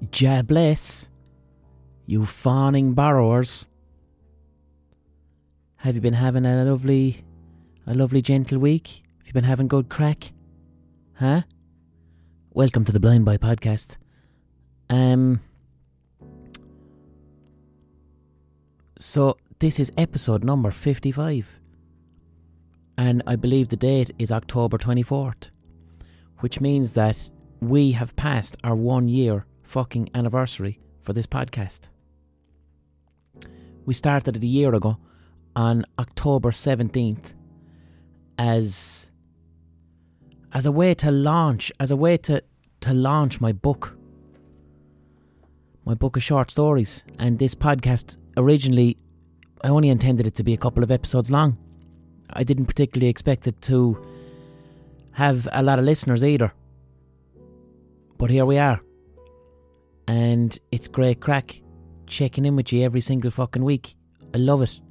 Ja bless you fawning borrowers. Have you been having a lovely gentle week? Have you been having good crack? Huh? Welcome to the Blind Boy Podcast. So this is episode number 55. And I believe the date is October 24th. Which means that we have passed our 1 year fucking anniversary for this podcast. We started it a year ago on October 17th as a way to launch my book of short stories. And this podcast, originally I only intended it to be a couple of episodes long. I didn't particularly expect it to have a lot of listeners either, but here we are, and it's great crack checking in with you every single fucking week. I love it.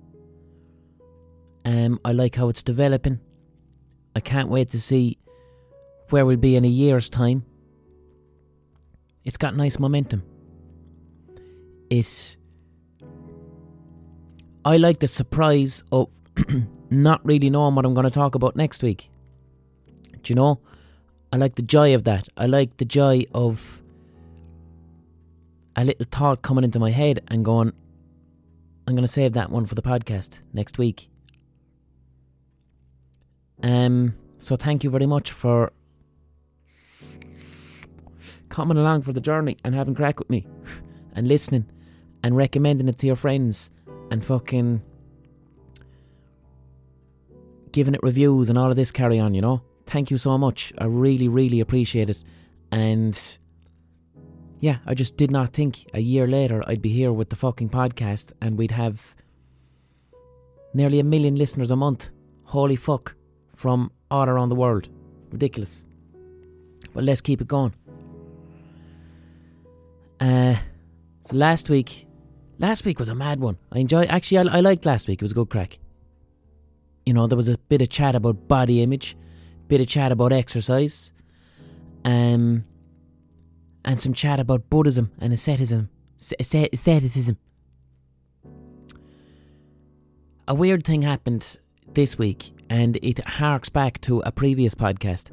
I like how it's developing. I can't wait to see where we'll be in a year's time. It's got nice momentum. I like the surprise of not really knowing what I'm going to talk about next week. Do you know? I like the joy of that. I like the joy of a little thought coming into my head and going, I'm going to save that one for the podcast next week. So thank you very much for coming along for the journey and having crack with me and listening and recommending it to your friends and fucking giving it reviews and all of this carry on, you know. Thank you so much. I really, really appreciate it. And yeah, I just did not think a year later I'd be here with the fucking podcast and we'd have nearly 1 million listeners a month. Holy fuck. From all around the world. Ridiculous. But let's keep it going. So last week was a mad one. I liked last week. It was a good crack. You know, there was a bit of chat about body image, bit of chat about exercise, and some chat about Buddhism and asceticism. A weird thing happened this week, and it harks back to a previous podcast.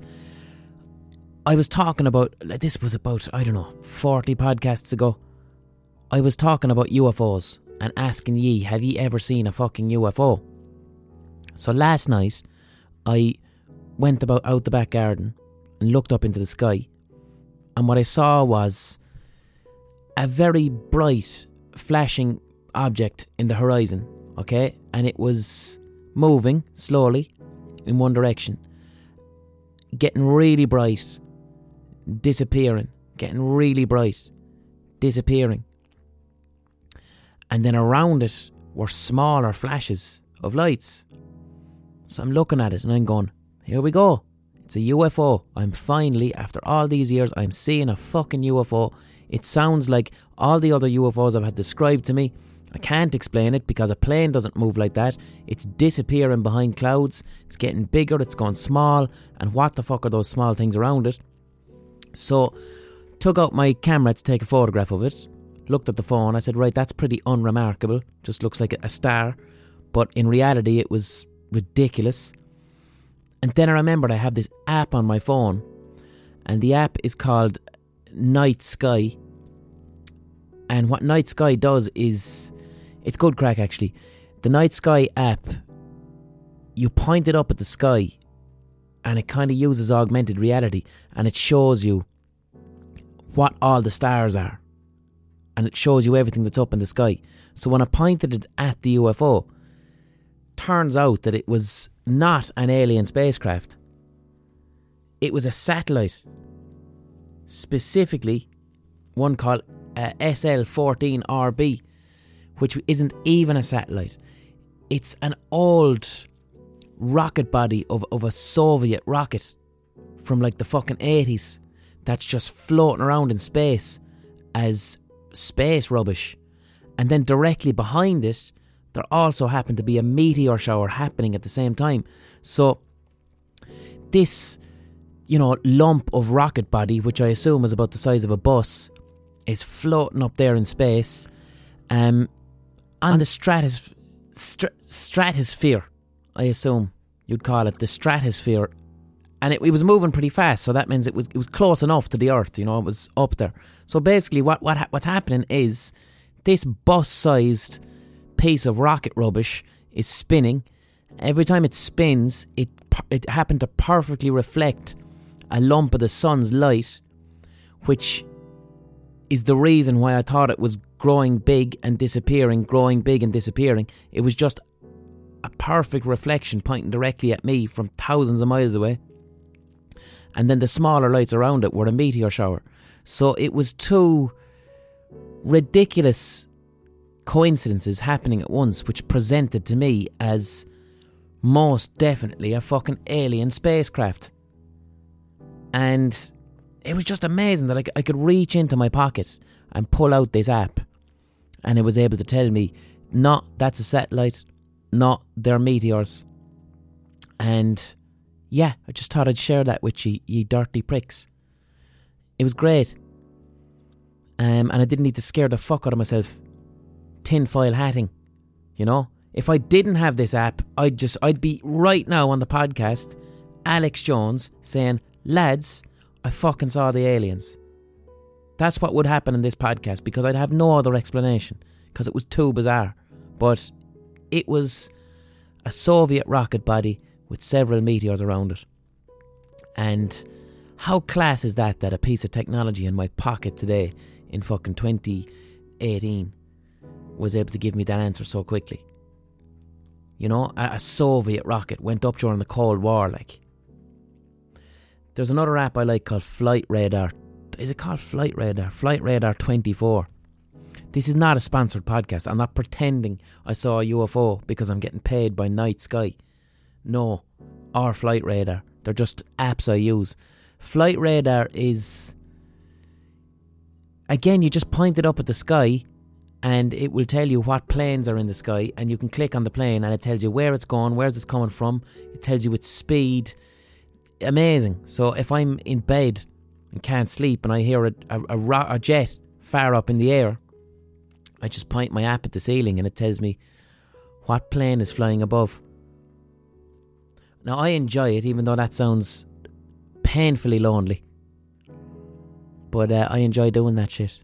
I was talking about, this was about, 40 podcasts ago. I was talking about UFOs and asking ye, have ye ever seen a fucking UFO? So last night, I went out the back garden and looked up into the sky, and what I saw was a very bright, flashing object in the horizon, okay? And it was moving slowly in one direction, getting really bright, disappearing, getting really bright, disappearing. And then around it were smaller flashes of lights. So I'm looking at it and I'm going, here we go. It's a UFO. I'm finally, after all these years, I'm seeing a fucking UFO. It sounds like all the other UFOs I've had described to me. I can't explain it because a plane doesn't move like that. It's disappearing behind clouds. It's getting bigger. It's going small. And what the fuck are those small things around it? So, took out my camera to take a photograph of it. Looked at the phone. I said, right, that's pretty unremarkable. Just looks like a star. But in reality, it was ridiculous. And then I remembered I have this app on my phone, and the app is called Night Sky. And what Night Sky does is, it's good crack actually. The Night Sky app, you point it up at the sky and it kind of uses augmented reality, and it shows you what all the stars are, and it shows you everything that's up in the sky. So when I pointed it at the UFO, turns out that it was not an alien spacecraft. It was a satellite. Specifically, one called SL-14RB, which isn't even a satellite. It's an old rocket body of a Soviet rocket from like the fucking 80s that's just floating around in space as space rubbish. And then directly behind it, there also happened to be a meteor shower happening at the same time. So this, lump of rocket body, which I assume is about the size of a bus, is floating up there in space, on the stratosphere, I assume you'd call it, the stratosphere. And it was moving pretty fast, so that means it was close enough to the Earth, it was up there. So basically what's happening is this bus-sized piece of rocket rubbish is spinning. Every time it spins, it happened to perfectly reflect a lump of the sun's light, which is the reason why I thought it was growing big and disappearing, growing big and disappearing. It was just a perfect reflection pointing directly at me from thousands of miles away. And then the smaller lights around it were a meteor shower. So it was two ridiculous coincidences happening at once, which presented to me as most definitely a fucking alien spacecraft. And it was just amazing that I could reach into my pocket and pull out this app, and it was able to tell me, no, that's a satellite, no, they're meteors. And yeah, I just thought I'd share that with you, ye dirty pricks. It was great. And I didn't need to scare the fuck out of myself tinfoil hatting, If I didn't have this app, I'd be right now on the podcast, Alex Jones, saying, lads, I fucking saw the aliens. That's what would happen in this podcast, because I'd have no other explanation, because it was too bizarre. But it was a Soviet rocket body with several meteors around it. And how class is that a piece of technology in my pocket today in fucking 2018 was able to give me that answer so quickly? A Soviet rocket went up during the Cold War, like. There's another app I like called Flight Radar. Is it called Flight Radar? Flight Radar 24. This is not a sponsored podcast. I'm not pretending I saw a UFO because I'm getting paid by Night Sky. No, or Flight Radar. They're just apps I use. Flight Radar is, again, you just point it up at the sky and it will tell you what planes are in the sky, and you can click on the plane and it tells you where it's going, where it's coming from. It tells you its speed. Amazing. So if I'm in bed and can't sleep and I hear a jet far up in the air, I just point my app at the ceiling and it tells me what plane is flying above. Now, I enjoy it, even though that sounds painfully lonely. But I enjoy doing that shit.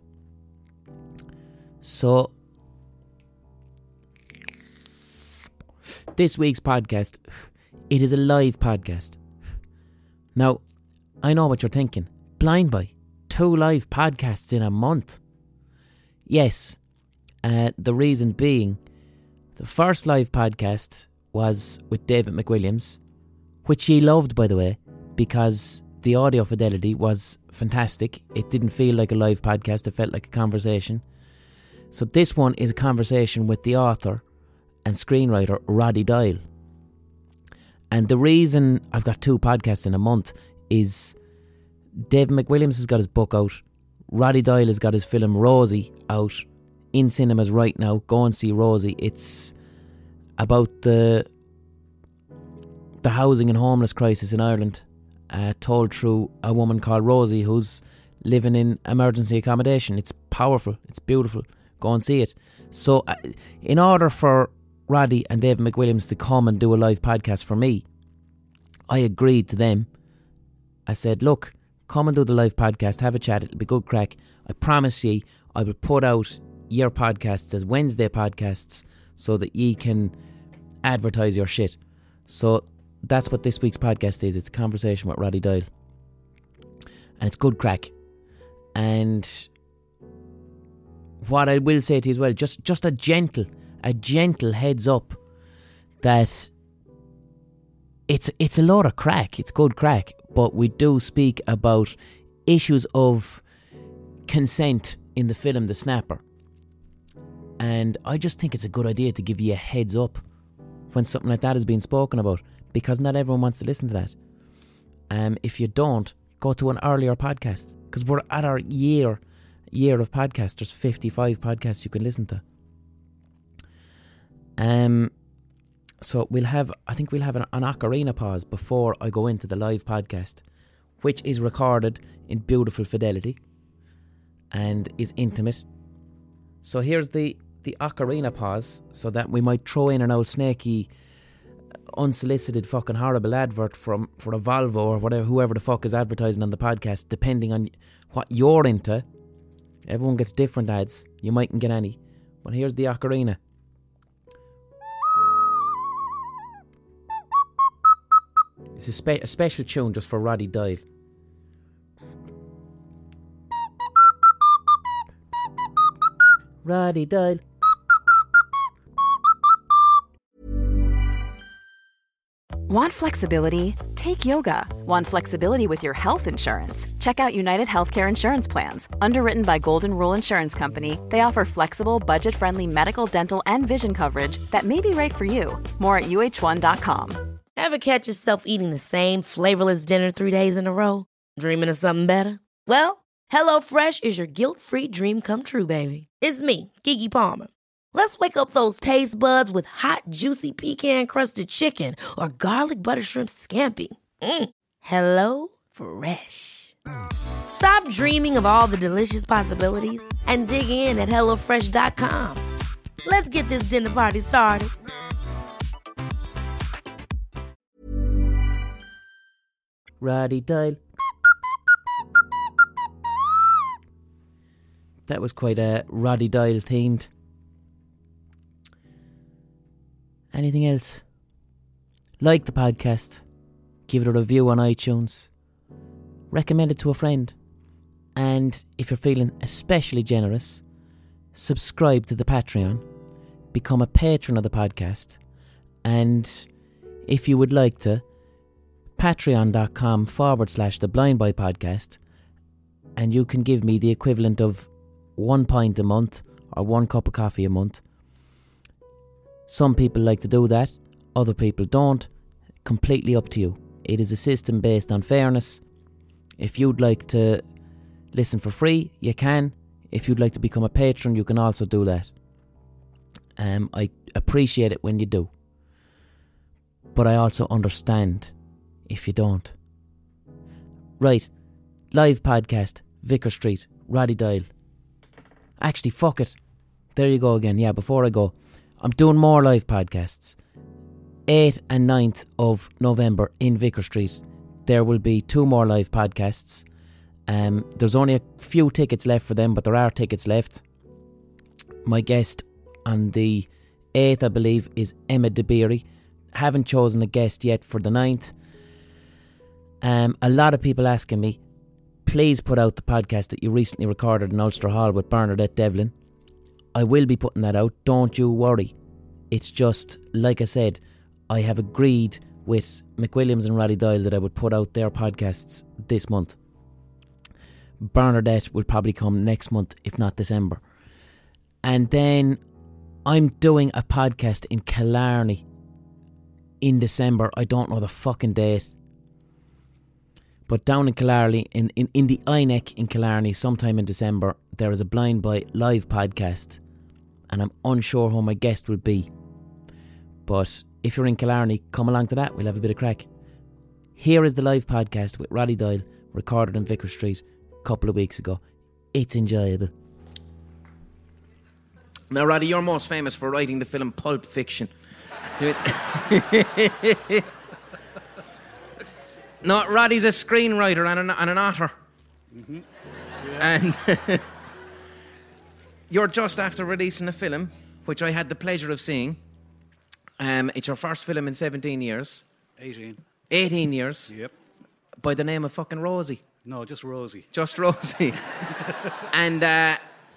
So, this week's podcast, it is a live podcast. Now, I know what you're thinking. Blind Boy, 2 live podcasts in a month. Yes, the reason being, the first live podcast was with David McWilliams, which he loved, by the way, because the audio fidelity was fantastic. It didn't feel like a live podcast, it felt like a conversation. So this one is a conversation with the author and screenwriter Roddy Doyle. And the reason I've got 2 podcasts in a month is David McWilliams has got his book out. Roddy Doyle has got his film Rosie out in cinemas right now. Go and see Rosie. It's about the housing and homeless crisis in Ireland, told through a woman called Rosie who's living in emergency accommodation. It's powerful. It's beautiful. Go and see it. So in order for Roddy and David McWilliams to come and do a live podcast for me, I agreed to them. I said, look, come and do the live podcast, have a chat, it'll be good crack. I promise ye I will put out your podcasts as Wednesday podcasts so that ye can advertise your shit. So that's what this week's podcast is. It's a conversation with Roddy Doyle. And it's good crack. And what I will say to you as well, just a gentle heads up that it's a lot of crack. It's good crack. But we do speak about issues of consent in the film The Snapper. And I just think it's a good idea to give you a heads up when something like that is being spoken about, because not everyone wants to listen to that. If you don't, go to an earlier podcast, because we're at our year of podcasts. There's 55 podcasts you can listen to. So I think we'll have an ocarina pause before I go into the live podcast, which is recorded in beautiful fidelity. and is intimate. So here's the ocarina pause, so that we might throw in an old snaky, unsolicited fucking horrible advert for a Volvo or whatever, whoever the fuck is advertising on the podcast, depending on what you're into. Everyone gets different ads. You mightn't get any. But here's the ocarina. It's a special tune just for Roddy Doyle. Roddy Doyle. Want flexibility? Take yoga. Want flexibility with your health insurance? Check out United Healthcare Insurance Plans. Underwritten by Golden Rule Insurance Company, they offer flexible, budget-friendly medical, dental, and vision coverage that may be right for you. More at uh1.com. Ever catch yourself eating the same flavorless dinner 3 days in a row? Dreaming of something better? Well, HelloFresh is your guilt-free dream come true, baby. It's me, Keke Palmer. Let's wake up those taste buds with hot, juicy pecan-crusted chicken or garlic butter shrimp scampi. Hello Fresh. Stop dreaming of all the delicious possibilities and dig in at HelloFresh.com. Let's get this dinner party started. Roddy Doyle. That was quite a Roddy Doyle themed. Anything else? Like the podcast. Give it a review on iTunes. Recommend it to a friend. And if you're feeling especially generous, subscribe to the Patreon. Become a patron of the podcast. And if you would like to, patreon.com/The Blind Boy Podcast, and you can give me the equivalent of 1 pint a month or 1 cup of coffee a month. Some people like to do that, other people don't. Completely up to you. It is a system based on fairness. If you'd like to listen for free, you can. If you'd like to become a patron, you can also do that. I appreciate it when you do. But I also understand if you don't. Right. Live podcast, Vicar Street, Roddy Doyle. Actually, fuck it. There you go again. Yeah, before I go, I'm doing more live podcasts. 8th and 9th of November in Vicar Street. There will be 2 more live podcasts. There's only a few tickets left for them, but there are tickets left. My guest on the 8th, I believe, is Emma DeBeery. Haven't chosen a guest yet for the 9th. A lot of people asking me, please put out the podcast that you recently recorded in Ulster Hall with Bernadette Devlin. I will be putting that out, don't you worry. It's just, like I said, I have agreed with McWilliams and Roddy Doyle that I would put out their podcasts this month. Bernadette will probably come next month, if not December. And then I'm doing a podcast in Killarney in December. I don't know the fucking date. But down in Killarney, in the INEC in Killarney, sometime in December, there is a Blind Boy live podcast. And I'm unsure who my guest will be. But if you're in Killarney, come along to that. We'll have a bit of crack. Here is the live podcast with Roddy Doyle, recorded in Vicar Street a couple of weeks ago. It's enjoyable. Now, Roddy, you're most famous for writing the film Pulp Fiction. No, Roddy's a screenwriter and an author. Mm-hmm. Yeah. And you're just after releasing a film, which I had the pleasure of seeing. It's your first film in 17 years. 18. 18 years? Yep. By the name of fucking Rosie? No, just Rosie. Just Rosie. And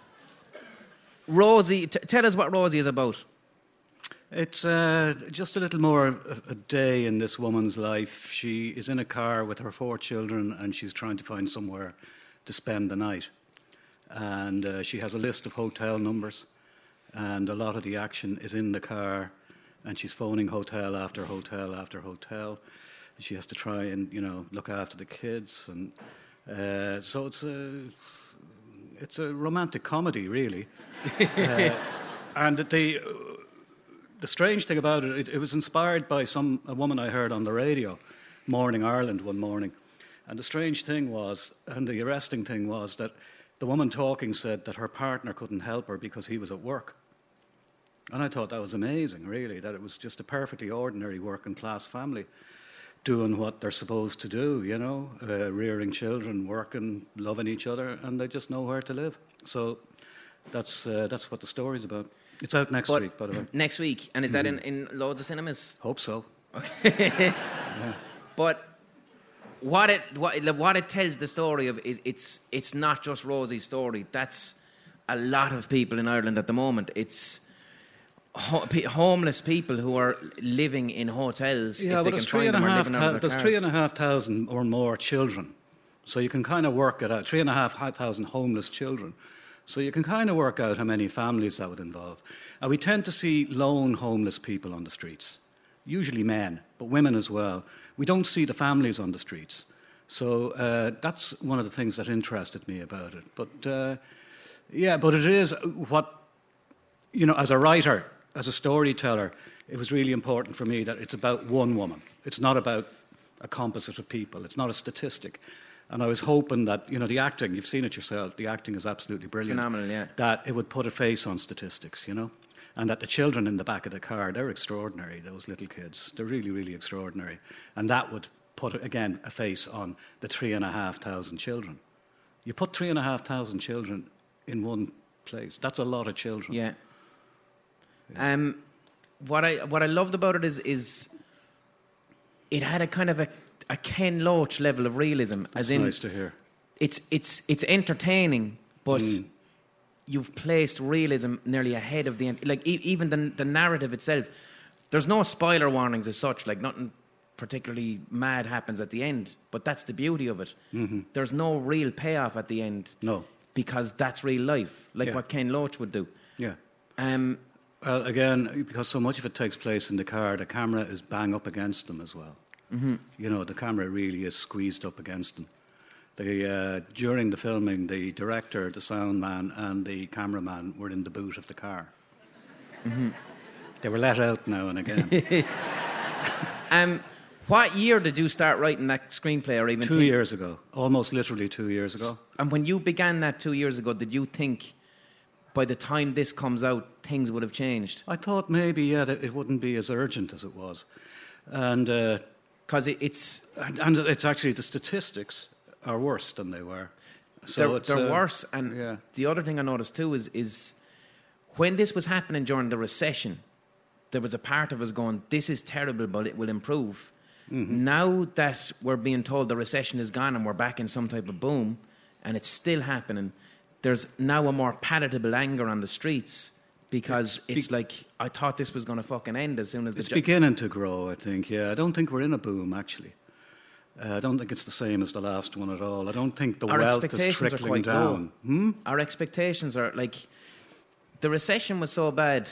Rosie, tell us what Rosie is about. It's just a little more a day in this woman's life. She is in a car with her 4 children and she's trying to find somewhere to spend the night. And she has a list of hotel numbers and a lot of the action is in the car and she's phoning hotel after hotel after hotel. She has to try and, look after the kids. And so it's a romantic comedy, really. And the strange thing about it was inspired by a woman I heard on the radio, Morning Ireland, one morning. And the strange thing was, and the arresting thing was, that the woman talking said that her partner couldn't help her because he was at work. And I thought that was amazing, really, that it was just a perfectly ordinary working class family doing what they're supposed to do, you know, rearing children, working, loving each other, and they just know where to live. So that's what the story's about. It's out next week, by the way. Next week, and is that in loads of cinemas? Hope so. Okay. Yeah. But what it tells the story of is it's not just Rosie's story. That's a lot of people in Ireland at the moment. It's homeless people who are living in hotels. Yeah, if but they can find them, or living out of their there's cars. 3,500 or more children. So you can kind of work it out. 3,500 homeless children. So you can kind of work out how many families that would involve. And we tend to see lone homeless people on the streets, usually men, but women as well. We don't see the families on the streets. So that's one of the things that interested me about it. But, but it is what, you know, as a writer, as a storyteller, it was really important for me that it's about one woman. It's not about a composite of people. It's not a statistic. And I was hoping that, you know, the acting, you've seen it yourself, the acting is absolutely brilliant. Phenomenal, yeah. That it would put a face on statistics, you know. And that the children in the back of the car, they're extraordinary, those little kids. They're really, really extraordinary. And that would put, again, a face on the 3,500 children. You put 3,500 children in one place. That's a lot of children. Yeah. What I loved about it is it had a kind of a Ken Loach level of realism. That's nice to hear. It's entertaining, but you've placed realism nearly ahead of the end. Like even the narrative itself, there's no spoiler warnings as such. Like nothing particularly mad happens at the end, but that's the beauty of it. Mm-hmm. There's no real payoff at the end. No, because that's real life, like what Ken Loach would do. Yeah. Well, again, because so much of it takes place in the car, the camera is bang up against them as well. Mm-hmm. You know, the camera really is squeezed up against them. During the filming, the director, the sound man, and the cameraman were in the boot of the car. Mm-hmm. They were let out now and again. What year did you start writing that screenplay, or even 2 years ago, almost literally 2 years ago. And when you began that 2 years ago, did you think by the time this comes out, things would have changed? I thought maybe, that it wouldn't be as urgent as it was. And because it's actually, the statistics are worse than they were. So they're worse. And the other thing I noticed too is when this was happening during the recession, there was a part of us going, this is terrible, but it will improve. Mm-hmm. Now that we're being told the recession is gone and we're back in some type of boom, and it's still happening, there's now a more palatable anger on the streets, because it's like, I thought this was going to fucking end as soon as it's beginning to grow, I think, yeah. I don't think we're in a boom, actually. I don't think it's the same as the last one at all. I don't think the wealth is trickling down. Our expectations are, like, the recession was so bad.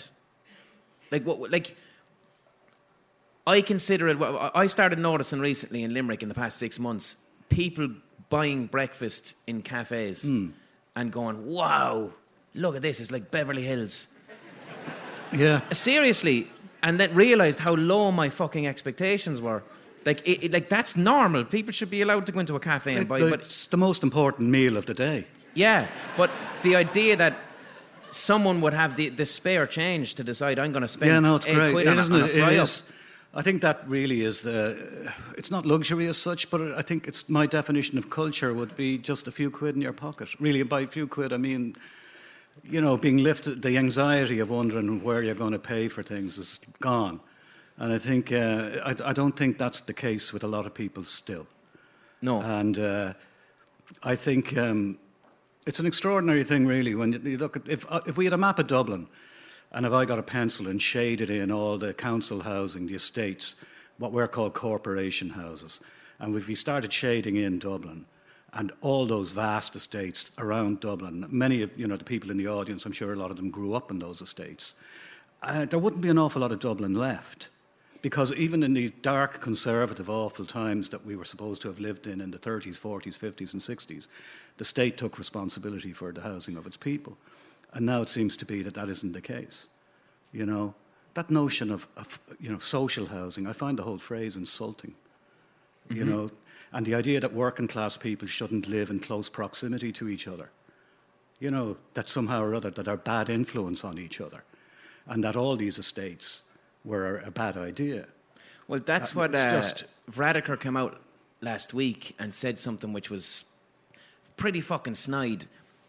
I consider it, I started noticing recently in Limerick in the past 6 months, people buying breakfast in cafes and going, wow, look at this, it's like Beverly Hills. Yeah. Seriously. And then realised how low my fucking expectations were. Like that's normal. People should be allowed to go into a cafe and buy. But it's the most important meal of the day. Yeah, but the idea that someone would have the spare change to decide, I'm going to spend it's £8 great. on a fry-up. I think that really is it's not luxury as such, but I think it's my definition of culture would be just a few quid in your pocket. Really, by a few quid, I mean, you know, being lifted, the anxiety of wondering where you're going to pay for things is gone. And I think, I don't think that's the case with a lot of people still. No. And I think it's an extraordinary thing, really, when you look at, if we had a map of Dublin, and if I got a pencil and shaded in all the council housing, the estates, what we're called corporation houses, and if we started shading in Dublin, and all those vast estates around Dublin, many of the people in the audience, I'm sure a lot of them grew up in those estates, there wouldn't be an awful lot of Dublin left. Because even in the dark, conservative, awful times that we were supposed to have lived in the 30s, 40s, 50s and 60s, the state took responsibility for the housing of its people. And now it seems to be that isn't the case. You know, that notion of social housing, I find the whole phrase insulting. Mm-hmm. You know, and the idea that working class people shouldn't live in close proximity to each other. that somehow or other that are bad influence on each other, and that all these estates were a bad idea. Well, that's what Vradiker came out last week and said something which was pretty fucking snide.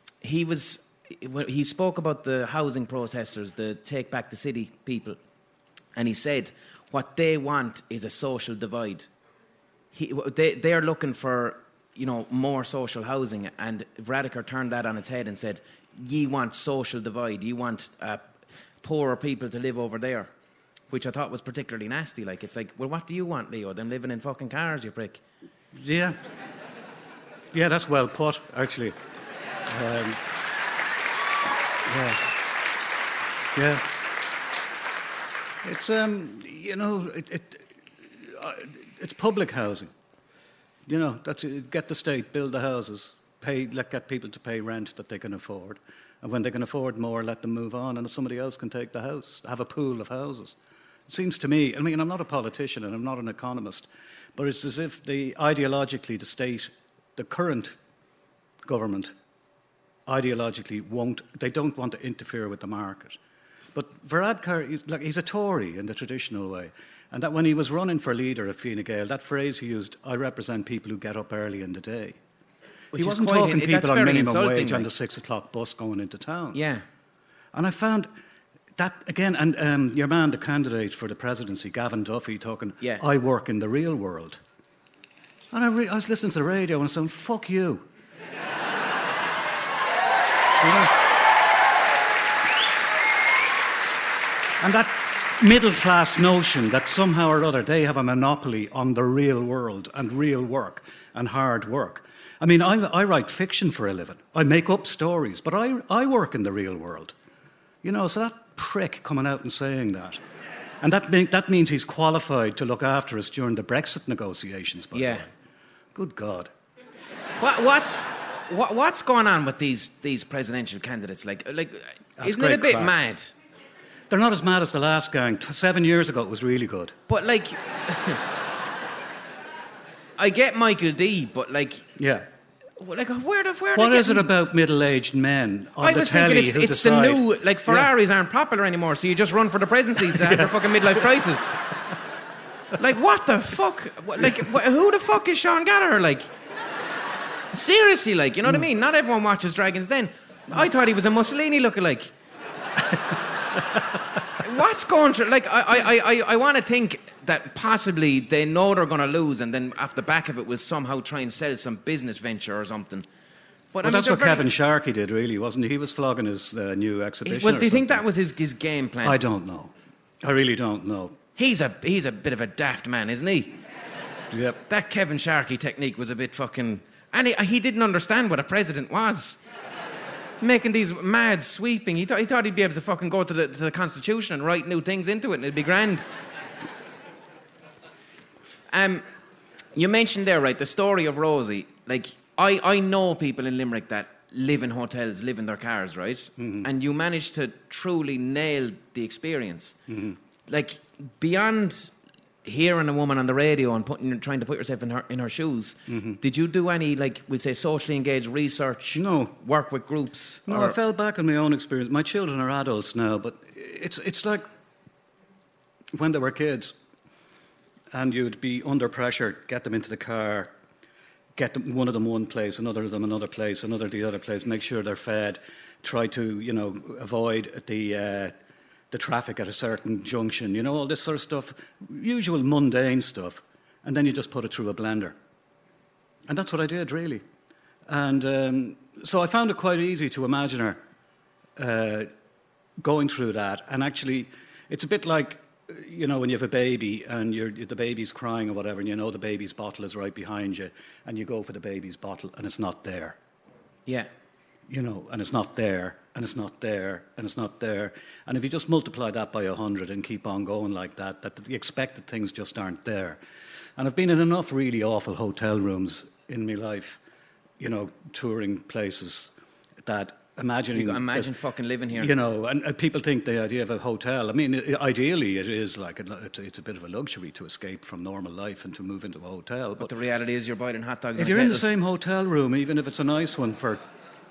He spoke about the housing protesters, the Take Back the City people, and he said what they want is a social divide. They are looking for, more social housing, and Vradiker turned that on its head and said, ye want social divide, you want poorer people to live over there, which I thought was particularly nasty. Like, it's like, well, what do you want, Leo? Them living in fucking cars, you prick. Yeah. Yeah, that's well put, actually. Yeah. It's, it's public housing. That's it. Get the state, build the houses, get people to pay rent that they can afford. And when they can afford more, let them move on, and somebody else can take the house, have a pool of houses. It seems to me, I'm not a politician and I'm not an economist, but it's as if ideologically the state, the current government, ideologically they don't want to interfere with the market. But Varadkar, he's a Tory in the traditional way. And that when he was running for leader of Fine Gael, that phrase he used, I represent people who get up early in the day. He wasn't talking people on minimum wage on the 6 o'clock bus going into town. Yeah. And I found that, again, and your man, the candidate for the presidency, Gavin Duffy, talking, I work in the real world. And I was listening to the radio and I was saying, fuck you. And that middle-class notion that somehow or other they have a monopoly on the real world and real work and hard work. I write fiction for a living. I make up stories, but I work in the real world. So that prick coming out and saying that. And that means he's qualified to look after us during the Brexit negotiations, by the way. Good God. What's going on with these presidential candidates? Like, isn't it a bit mad? They're not as mad as the last gang. 7 years ago, it was really good. But, I get Michael D, but, Yeah. What is it about middle-aged men on the telly who decide... It's the new... Ferraris aren't popular anymore, so you just run for the presidency to have their fucking midlife crisis. What the fuck? Who the fuck is Sean Gallagher, Seriously, you know what I mean? Not everyone watches Dragon's Den. I thought he was a Mussolini lookalike. What's going through? I want to think that possibly they know they're going to lose, and then off the back of it will somehow try and sell some business venture or something. But that's what Kevin Sharkey did, really, wasn't he? He was flogging his new exhibition. Do you think that was his game plan? I don't know. I really don't know. He's a bit of a daft man, isn't he? Yep. That Kevin Sharkey technique was a bit fucking... And he didn't understand what a president was. Making these mad sweeping... He thought he'd be able to fucking go to the Constitution and write new things into it and it'd be grand. You mentioned there, right, the story of Rosie. I know people in Limerick that live in hotels, live in their cars, right? Mm-hmm. And you managed to truly nail the experience. Mm-hmm. Beyond hearing a woman on the radio and trying to put yourself in her shoes, mm-hmm. Did you do any, we'll say, socially engaged research? No. Work with groups? No, I fell back on my own experience. My children are adults now, but it's like when they were kids and you'd be under pressure, get them into the car, get them, one of them one place, another of them another place, another the other place, make sure they're fed, try to, avoid the traffic at a certain junction, all this sort of stuff, usual mundane stuff, and then you just put it through a blender. And that's what I did, really. And so I found it quite easy to imagine her going through that. And actually, it's a bit like, when you have a baby and the baby's crying or whatever, and the baby's bottle is right behind you, and you go for the baby's bottle, and it's not there. Yeah. And it's not there, and it's not there, and it's not there. And if you just multiply that by 100 and keep on going like that the expected things just aren't there. And I've been in enough really awful hotel rooms in my life, touring places, that imagining... You imagine fucking living here. And people think the idea of a hotel, ideally it is it's a bit of a luxury to escape from normal life and to move into a hotel. But the reality is you're buying hot dogs. If you're in the same hotel room, even if it's a nice one for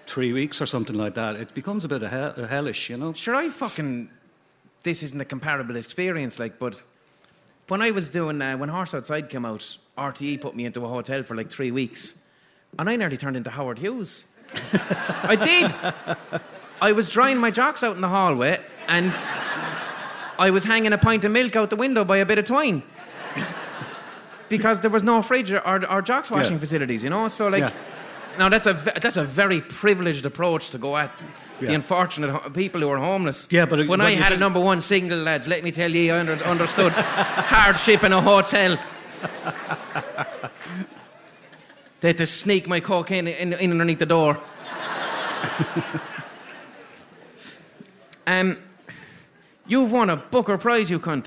3 weeks or something like that, it becomes a bit hellish, you know. Sure, this isn't a comparable experience, like, but when I was doing, when Horse Outside came out, RTE put me into a hotel for like 3 weeks, and I nearly turned into Howard Hughes. I did. I was drying my jocks out in the hallway, and I was hanging a pint of milk out the window by a bit of twine. Because there was no fridge or jocks washing facilities, you know? So, like, now that's a very privileged approach to go at the unfortunate people who are homeless. Yeah, but when I had a number one single, lads, let me tell you, I understood hardship in a hotel. They had to sneak my cocaine in underneath the door. You've won a Booker Prize, you cunt.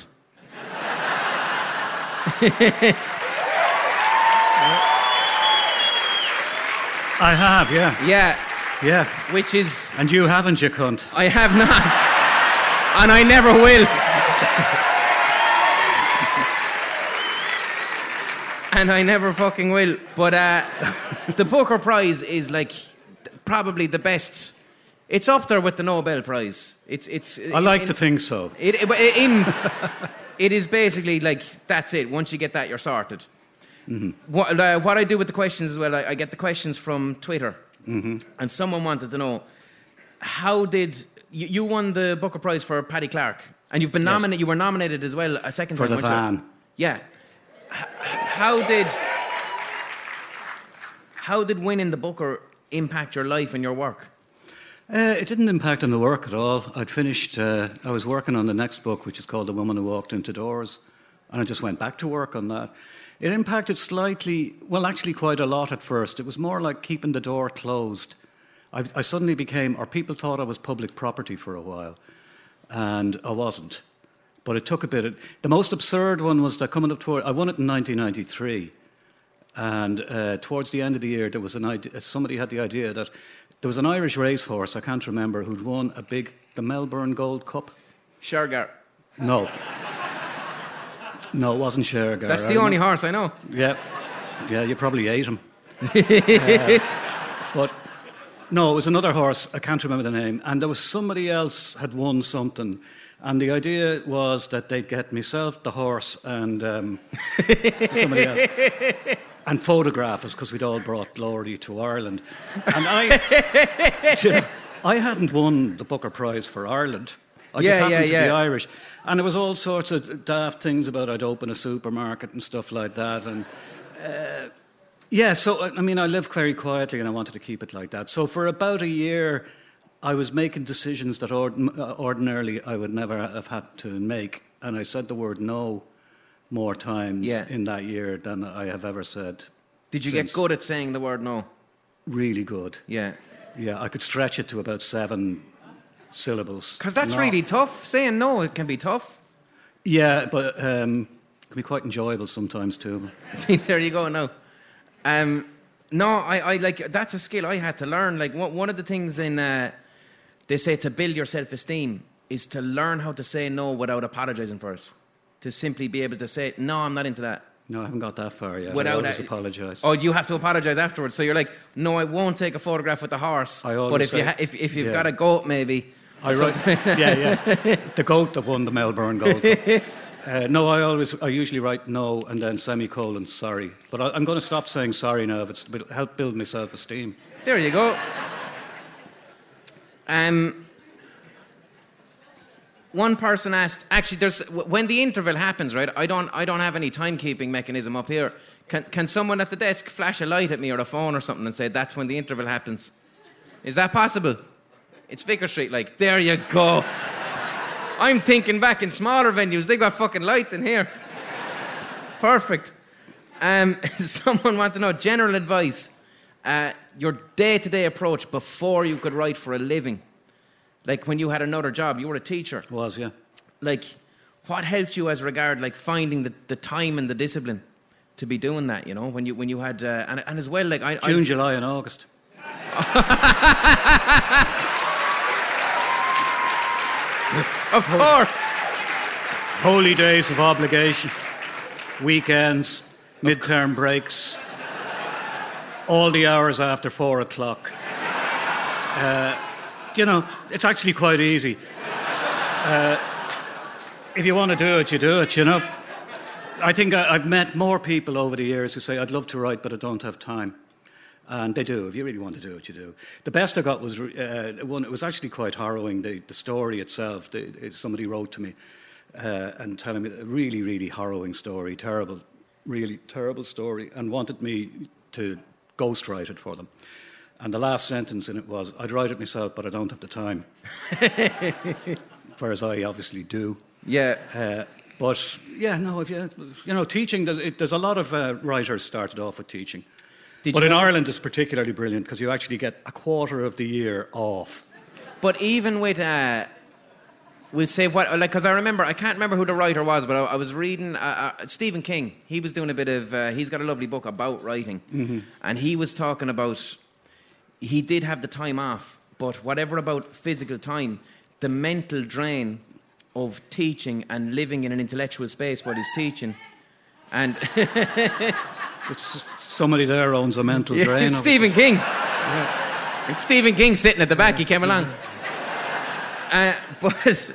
I have, yeah. Yeah. Yeah. Which is... And you haven't, you cunt. I have not. And I never will. And I never fucking will. But the Booker Prize is like probably the best. It's up there with the Nobel Prize. I like to think so. It is basically like, that's it. Once you get that, you're sorted. Mm-hmm. What I do with the questions as well, I get the questions from Twitter. Mm-hmm. And someone wanted to know, how did... You won the Booker Prize for Paddy Clark. And you've been nominated. You were nominated as well a second time. For the van. Yeah. How did winning the Booker impact your life and your work? It didn't impact on the work at all. I'd finished... I was working on the next book, which is called The Woman Who Walked Into Doors. And I just went back to work on that. It impacted slightly, well, actually quite a lot at first. It was more like keeping the door closed. I suddenly became, or people thought I was public property for a while, and I wasn't. But it took a bit. The most absurd one was that coming up toward, I won it in 1993, and towards the end of the year, there was an idea, somebody had the idea that there was an Irish racehorse, I can't remember, who'd won the Melbourne Gold Cup. Shergar. No. No, it wasn't Shergar. That's the only horse I know. Yeah, you probably ate him. But no, it was another horse. I can't remember the name. And there was somebody else had won something. And the idea was that they'd get myself, the horse, and somebody else, and photograph us because we'd all brought glory to Ireland. And I hadn't won the Booker Prize for Ireland. I just happened to be Irish. And there was all sorts of daft things about I'd open a supermarket and stuff like that. And so, I mean, I lived very quietly and I wanted to keep it like that. So for about a year, I was making decisions that ordinarily I would never have had to make. And I said the word no more times in that year than I have ever said. Did you get good at saying the word no? Really good. Yeah. Yeah, I could stretch it to about 7 syllables. Because that's really tough. Saying no, it can be tough. Yeah, but it can be quite enjoyable sometimes too. See, there you go now. No, I like, that's a skill I had to learn. Like, one of the things in, they say to build your self-esteem is to learn how to say no without apologising for it. To simply be able to say, no, I'm not into that. No, I haven't got that far yet. I always apologise. Oh, you have to apologise afterwards. So you're like, no, I won't take a photograph with the horse. But if you've got a goat, maybe. The goat that won the Melbourne Gold Cup. No, I usually write no and then semicolon sorry. But I'm going to stop saying sorry now if it's to help build my self-esteem. There you go. One person asked, actually, when the interval happens, right? I don't have any timekeeping mechanism up here. Can someone at the desk flash a light at me or a phone or something and say that's when the interval happens? Is that possible? It's Vicar Street, like, there you go. I'm thinking back in smaller venues, they got fucking lights in here. Perfect. Someone wants to know, general advice, your day-to-day approach before you could write for a living. Like, when you had another job, you were a teacher. Was, yeah. Like, what helped you as regard, like, finding the time and the discipline to be doing that, you know, when you had, and as well, like... June, July and August. Of course. Holy days of obligation, weekends, midterm breaks, all the hours after 4 o'clock. It's actually quite easy. If you want to do it, you do it, I think I've met more people over the years who say, I'd love to write, but I don't have time. And they do. If you really want to do it, you do. The best I got was one. It was actually quite harrowing. The story itself. Somebody wrote to me and telling me a really, really harrowing story, terrible, really terrible story, and wanted me to ghostwrite it for them. And the last sentence in it was, I'd write it myself, but I don't have the time. Whereas I obviously do. Yeah. But if teaching. There's a lot of writers started off with teaching. But in Ireland, it's particularly brilliant because you actually get a quarter of the year off. But even with, we'll say because I can't remember who the writer was, but I was reading Stephen King. He was doing a bit of, he's got a lovely book about writing. Mm-hmm. And he was talking about, he did have the time off, but whatever about physical time, the mental drain of teaching and living in an intellectual space while he's teaching. And somebody there owns a mental drain. Stephen King. Yeah. It's Stephen King sitting at the back. He came along. But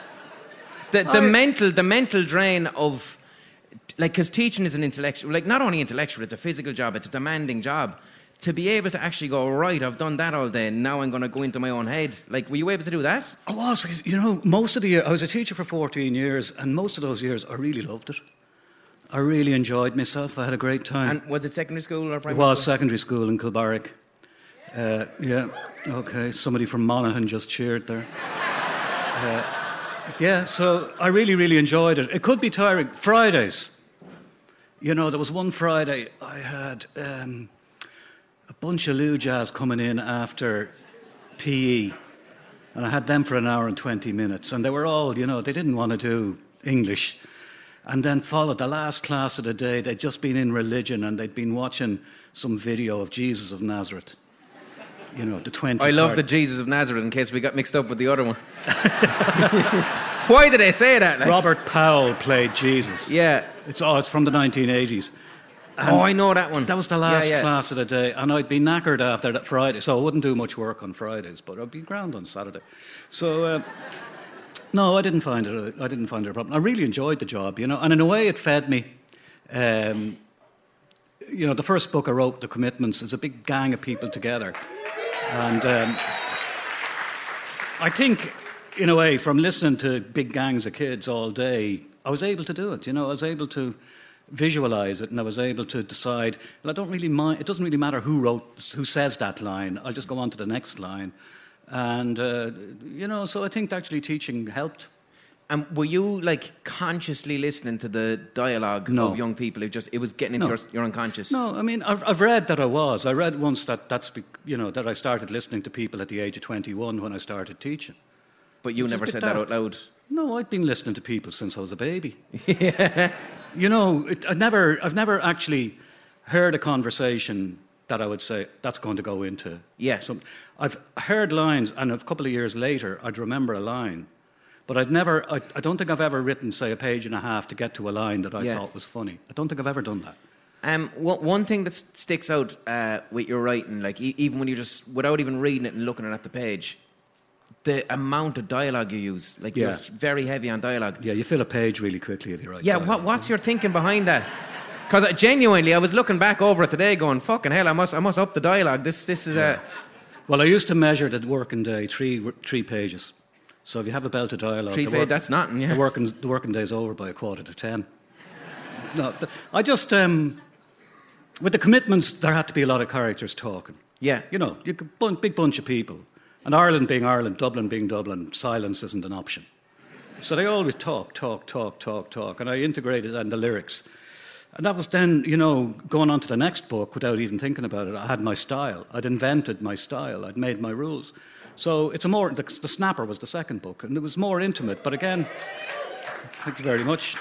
the mental drain of, because teaching is an intellectual, not only intellectual, it's a physical job, it's a demanding job. To be able to actually go, right, I've done that all day, now I'm going to go into my own head. Were you able to do that? I was, because, most of the year, I was a teacher for 14 years, and most of those years I really loved it. I really enjoyed myself. I had a great time. And was it secondary school or primary school? It was school? Secondary school in Kilbarrack. Yeah, okay. Somebody from Monaghan just cheered there. So I really, really enjoyed it. It could be tiring. Fridays. There was one Friday I had a bunch of Lou Jazz coming in after PE. And I had them for an hour and 20 minutes. And they were all, they didn't want to do English. And then followed the last class of the day. They'd just been in religion and they'd been watching some video of Jesus of Nazareth. The 20. I love the Jesus of Nazareth in case we got mixed up with the other one. Why did they say that? Robert Powell played Jesus. Yeah. It's from the 1980s. And I know that one. That was the last class of the day. And I'd be knackered after that Friday. So I wouldn't do much work on Fridays, but I'd be ground on Saturday. So... No, I didn't find it a problem. I really enjoyed the job, and in a way it fed me. The first book I wrote, The Commitments, is a big gang of people together. And I think, in a way, from listening to big gangs of kids all day, I was able to do it. I was able to visualise it, and I was able to decide, well, I don't really mind, it doesn't really matter who says that line, I'll just go on to the next line. And, so I think actually teaching helped. And were you, consciously listening to the dialogue of young people? It was getting into your unconscious? No, I mean, I've read that I was. I read once that I started listening to people at the age of 21 when I started teaching. But you never said that out loud? No, I'd been listening to people since I was a baby. Yeah. I've never actually heard a conversation that I would say, that's going to go into. Yeah. I've heard lines, and a couple of years later, I'd remember a line. But I don't think I've ever written, say, a page and a half to get to a line that I thought was funny. I don't think I've ever done that. One thing that sticks out with your writing, even when you just, without even reading it and looking at the page, the amount of dialogue you use. You're very heavy on dialogue. Yeah, you fill a page really quickly if you write. Yeah, what's your thinking behind that? Because genuinely, I was looking back over it today going, fucking hell, I must up the dialogue. This is a... Well, I used to measure the working day, three pages. So if you have a belt of dialogue... that's nothing, yeah. The working day's over by 9:45. No, I just... with the commitments, there had to be a lot of characters talking. Yeah. Big bunch of people. And Ireland being Ireland, Dublin being Dublin, silence isn't an option. So they always talk. And I integrated that in the lyrics. And that was then, going on to the next book without even thinking about it. I had my style. I'd invented my style. I'd made my rules. So it's the Snapper was the second book, and it was more intimate. But again, thank you very much.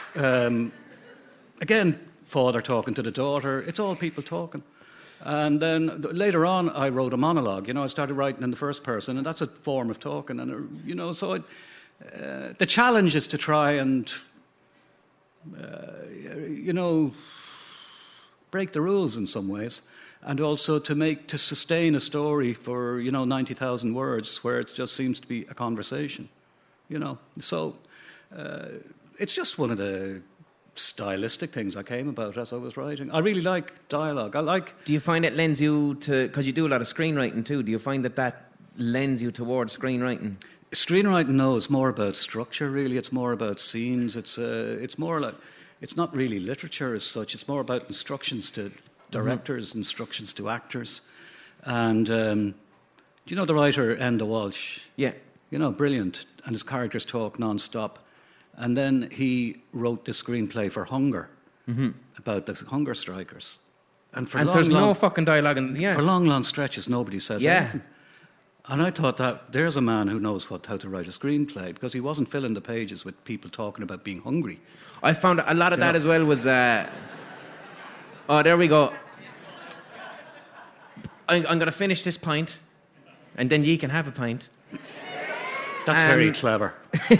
Again, father talking to the daughter. It's all people talking. And then later on, I wrote a monologue. I started writing in the first person, and that's a form of talking. And, so the challenge is to try and... break the rules in some ways. and also to sustain a story for 90,000 words where it just seems to be a conversation, So it's just one of the stylistic things I came about as I was writing. I really like dialogue. Do you find it lends you to, because you do a lot of screenwriting too, do you find that lends you towards screenwriting? Screenwriting, no, it's more about structure, really. It's more about scenes. It's more like, it's not really literature as such. It's more about instructions to directors, instructions to actors. And do you know the writer Enda Walsh? Yeah. Brilliant. And his characters talk non-stop. And then he wrote this screenplay for Hunger about the hunger strikers. And there's no fucking dialogue. For long stretches, nobody says anything. And I thought that there's a man who knows how to write a screenplay, because he wasn't filling the pages with people talking about being hungry. I found a lot of that as well was... oh, there we go. I'm going to finish this pint, and then ye can have a pint. That's very clever.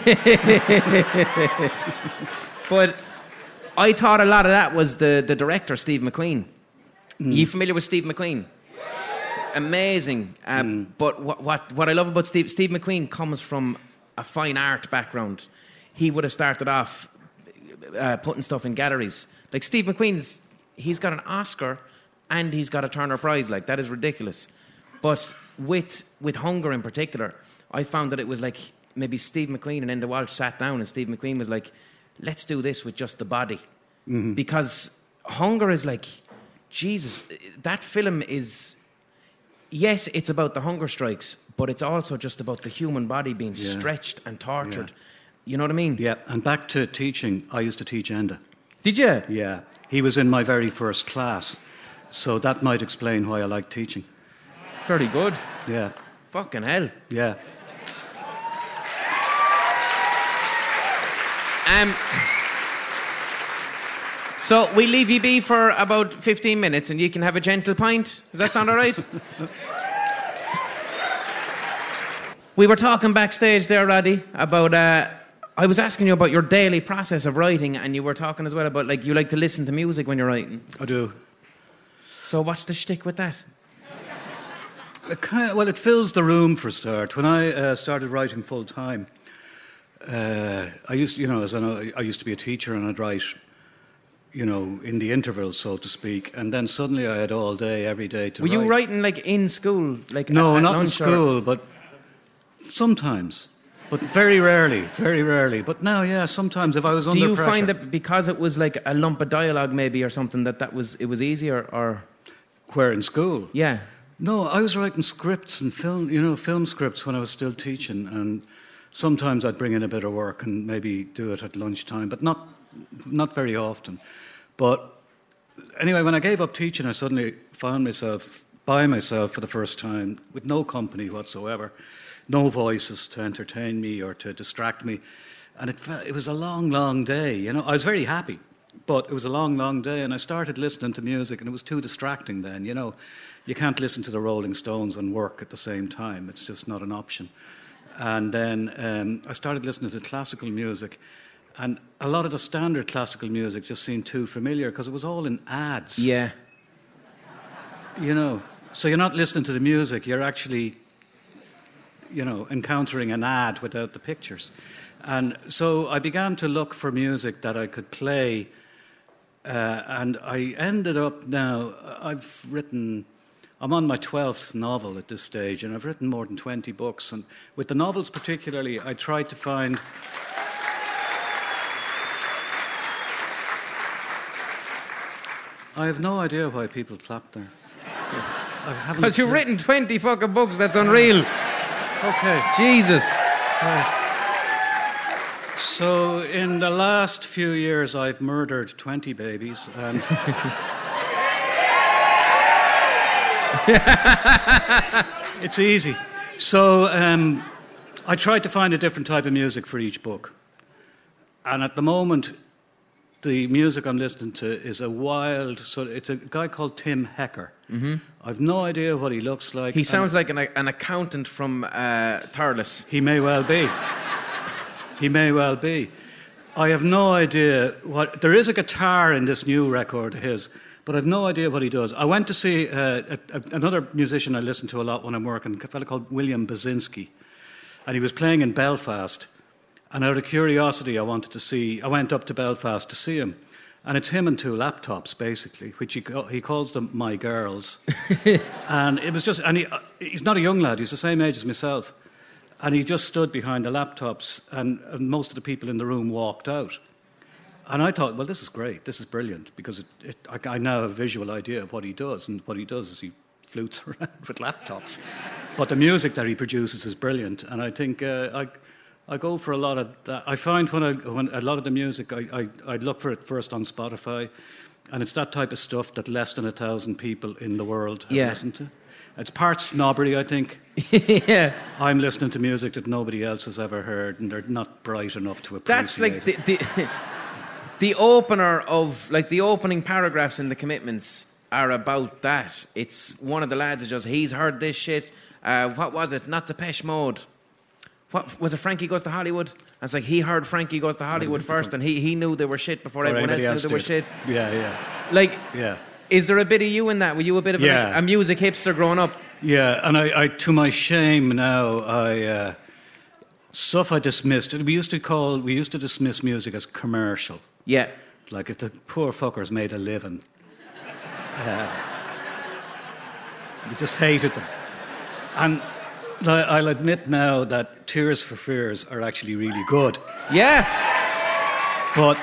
But I thought a lot of that was the director, Steve McQueen. You familiar with Steve McQueen? Amazing. But what I love about Steve McQueen comes from a fine art background. He would have started off putting stuff in galleries. Like Steve McQueen's, he's got an Oscar and he's got a Turner Prize. Like, that is ridiculous. But with Hunger in particular, I found that it was like maybe Steve McQueen and Enda Walsh sat down and Steve McQueen was like, let's do this with just the body. Because Hunger is like, Jesus, that film is... Yes, it's about the hunger strikes, but it's also just about the human body being stretched and tortured. Yeah. You know what I mean? Yeah, and back to teaching, I used to teach Enda. Did you? Yeah. He was in my very first class, so that might explain why I like teaching. Very good. Yeah. Fucking hell. Yeah. So we leave you be for about 15 minutes and you can have a gentle pint. Does that sound all right? We were talking backstage there, Roddy, about... I was asking you about your daily process of writing, and you were talking as well about, like, you like to listen to music when you're writing. I do. So what's the shtick with that? It fills the room for a start. When I started writing full time, I used to be a teacher, and I'd write... in the intervals, so to speak. And then suddenly I had all day, every day to write. Were you writing, like, in school? Like no, at not lunch in school, but sometimes. But very rarely. But now, yeah, sometimes if I was under pressure. Do you find that because it was like a lump of dialogue maybe or something, it was easier, or...? Where, in school? Yeah. No, I was writing scripts and film scripts when I was still teaching, and sometimes I'd bring in a bit of work and maybe do it at lunchtime, but not very often. But anyway, when I gave up teaching, I suddenly found myself by myself for the first time, with no company whatsoever, no voices to entertain me or to distract me. And it was a long, long day. I was very happy, but it was a long, long day. And I started listening to music, and it was too distracting then. You can't listen to the Rolling Stones and work at the same time. It's just not an option. And then I started listening to classical music. And a lot of the standard classical music just seemed too familiar because it was all in ads. Yeah. So you're not listening to the music, you're actually, encountering an ad without the pictures. And so I began to look for music that I could play, and I ended up now, I'm on my 12th novel at this stage, and I've written more than 20 books. And with the novels particularly, I tried to find... I have no idea why people clap there. Because you've written 20 fucking books, that's unreal. Okay. Jesus. So in the last few years, I've murdered 20 babies. And it's easy. So I tried to find a different type of music for each book. And at the moment... the music I'm listening to is it's a guy called Tim Hecker. Mm-hmm. I've no idea what he looks like. He sounds like an accountant from Thurles. He may well be. I have no idea what... There is a guitar in this new record of his, but I've no idea what he does. I went to see another musician I listen to a lot when I'm working, a fellow called William Basinski, and he was playing in Belfast. And out of curiosity, I went up to Belfast to see him. And it's him and two laptops, basically, which he calls them my girls. And it was just, and he's not a young lad, he's the same age as myself. And he just stood behind the laptops, and most of the people in the room walked out. And I thought, well, this is great, this is brilliant, because I now have a visual idea of what he does. And what he does is he flutes around with laptops. But the music that he produces is brilliant. And I think I go for a lot of that. I find when a lot of the music, I look for it first on Spotify, and it's that type of stuff that less than 1,000 people in the world have listened to. It's part snobbery, I think. Yeah. I'm listening to music that nobody else has ever heard, and they're not bright enough to appreciate. That's like the opener of, like, the opening paragraphs in the Commitments are about that. It's one of the lads is just, he's heard this shit. What was it? Not Depeche Mode. What was it? Frankie Goes to Hollywood? And it's like he heard Frankie Goes to Hollywood first, and he knew they were shit before everyone else knew they were shit. Yeah. Like, yeah. Is there a bit of you in that? Were you a bit of a music hipster growing up? Yeah, and I to my shame now, stuff I dismissed. We used to dismiss music as commercial. Yeah. Like if the poor fuckers made a living. We just hated them. And I'll admit now that Tears for Fears are actually really good. Yeah. But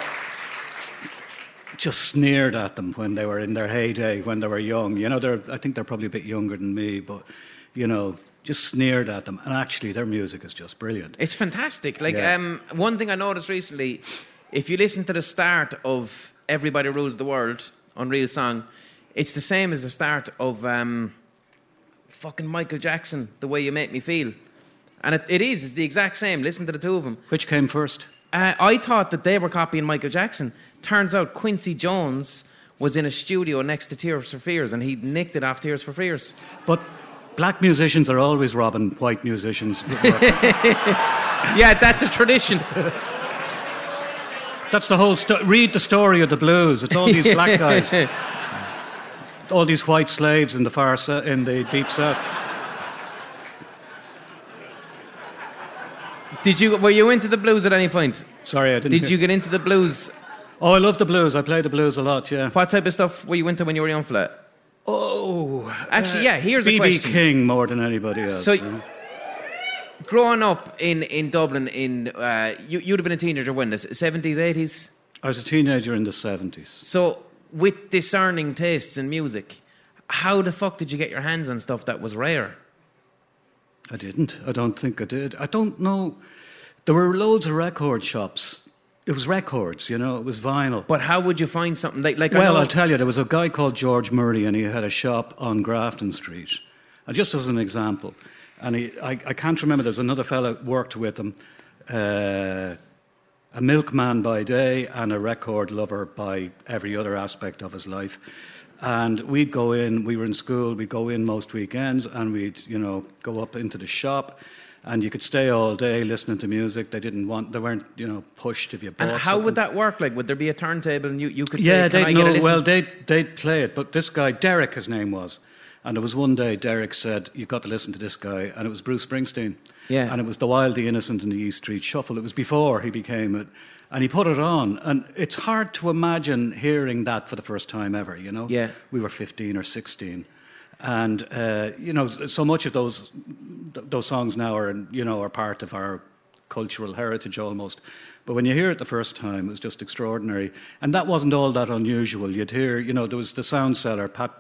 just sneered at them when they were in their heyday, when they were young. You know, I think they're probably a bit younger than me, but, you know, just sneered at them. And actually, their music is just brilliant. It's fantastic. Like, one thing I noticed recently, if you listen to the start of Everybody Rules the World, Unreal Song, it's the same as the start of fucking Michael Jackson, The Way You Make Me Feel. And it's the exact same. Listen to the two of them. Which came first? I thought that they were copying Michael Jackson. Turns out Quincy Jones was in a studio next to Tears for Fears, and he nicked it off Tears for Fears. But black musicians are always robbing white musicians. Yeah, that's a tradition. That's the whole read the story of the blues. It's all these black guys. All these white slaves in the deep south. Were you into the blues at any point? Sorry, I didn't. Did you get into the blues? Oh, I love the blues. I play the blues a lot, yeah. What type of stuff were you into when you were young, fella? Oh, actually, here's a question. B.B. King more than anybody else. So, growing up in Dublin, you'd have been a teenager when, the 70s, 80s? I was a teenager in the 70s. So, with discerning tastes in music, how the fuck did you get your hands on stuff that was rare? I didn't. I don't think I did. I don't know. There were loads of record shops. It was records, you know, it was vinyl. But how would you find something like Well, I'll tell you, there was a guy called George Murray, and he had a shop on Grafton Street. And just as an example, and I can't remember, there was another fellow worked with him, a milkman by day and a record lover by every other aspect of his life. And we'd go in, we were in school, we'd go in most weekends, and we'd, you know, go up into the shop. And you could stay all day listening to music. They weren't, you know, pushed if you bought. And how something. would that work? Like, would there be a turntable and you could say, can I get a listen? Well, they'd play it. But this guy, Derek, his name was. And there was one day Derek said, you've got to listen to this guy. And it was Bruce Springsteen. Yeah. And it was The Wild, the Innocent and the East Street Shuffle. It was before he became it. And he put it on. And it's hard to imagine hearing that for the first time ever, you know? Yeah. We were 15 or 16. And, you know, so much of those songs now are part of our cultural heritage almost. But when you hear it the first time, it was just extraordinary. And that wasn't all that unusual. You'd hear, you know, there was the sound seller, Pat,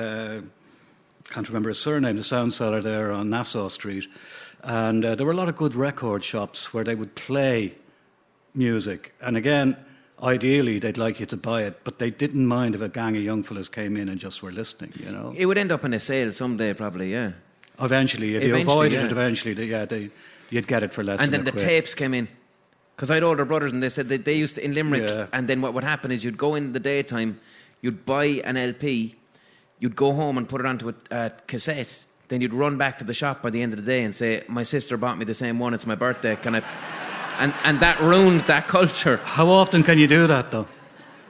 can't remember his surname, the sound seller there on Nassau Street. And there were a lot of good record shops where they would play music. And again, ideally, they'd like you to buy it, but they didn't mind if a gang of young fellas came in and just were listening, you know. It would end up in a sale someday, probably, yeah. Eventually, if you avoided it, eventually, you'd get it for less than a quid. And then the tapes came in. Because I had older brothers, and they said that they used to, in Limerick, and then what would happen is you'd go in the daytime, you'd buy an LP, you'd go home and put it onto a cassette, then you'd run back to the shop by the end of the day and say, my sister bought me the same one, it's my birthday, can I... And that ruined that culture. How often can you do that, though?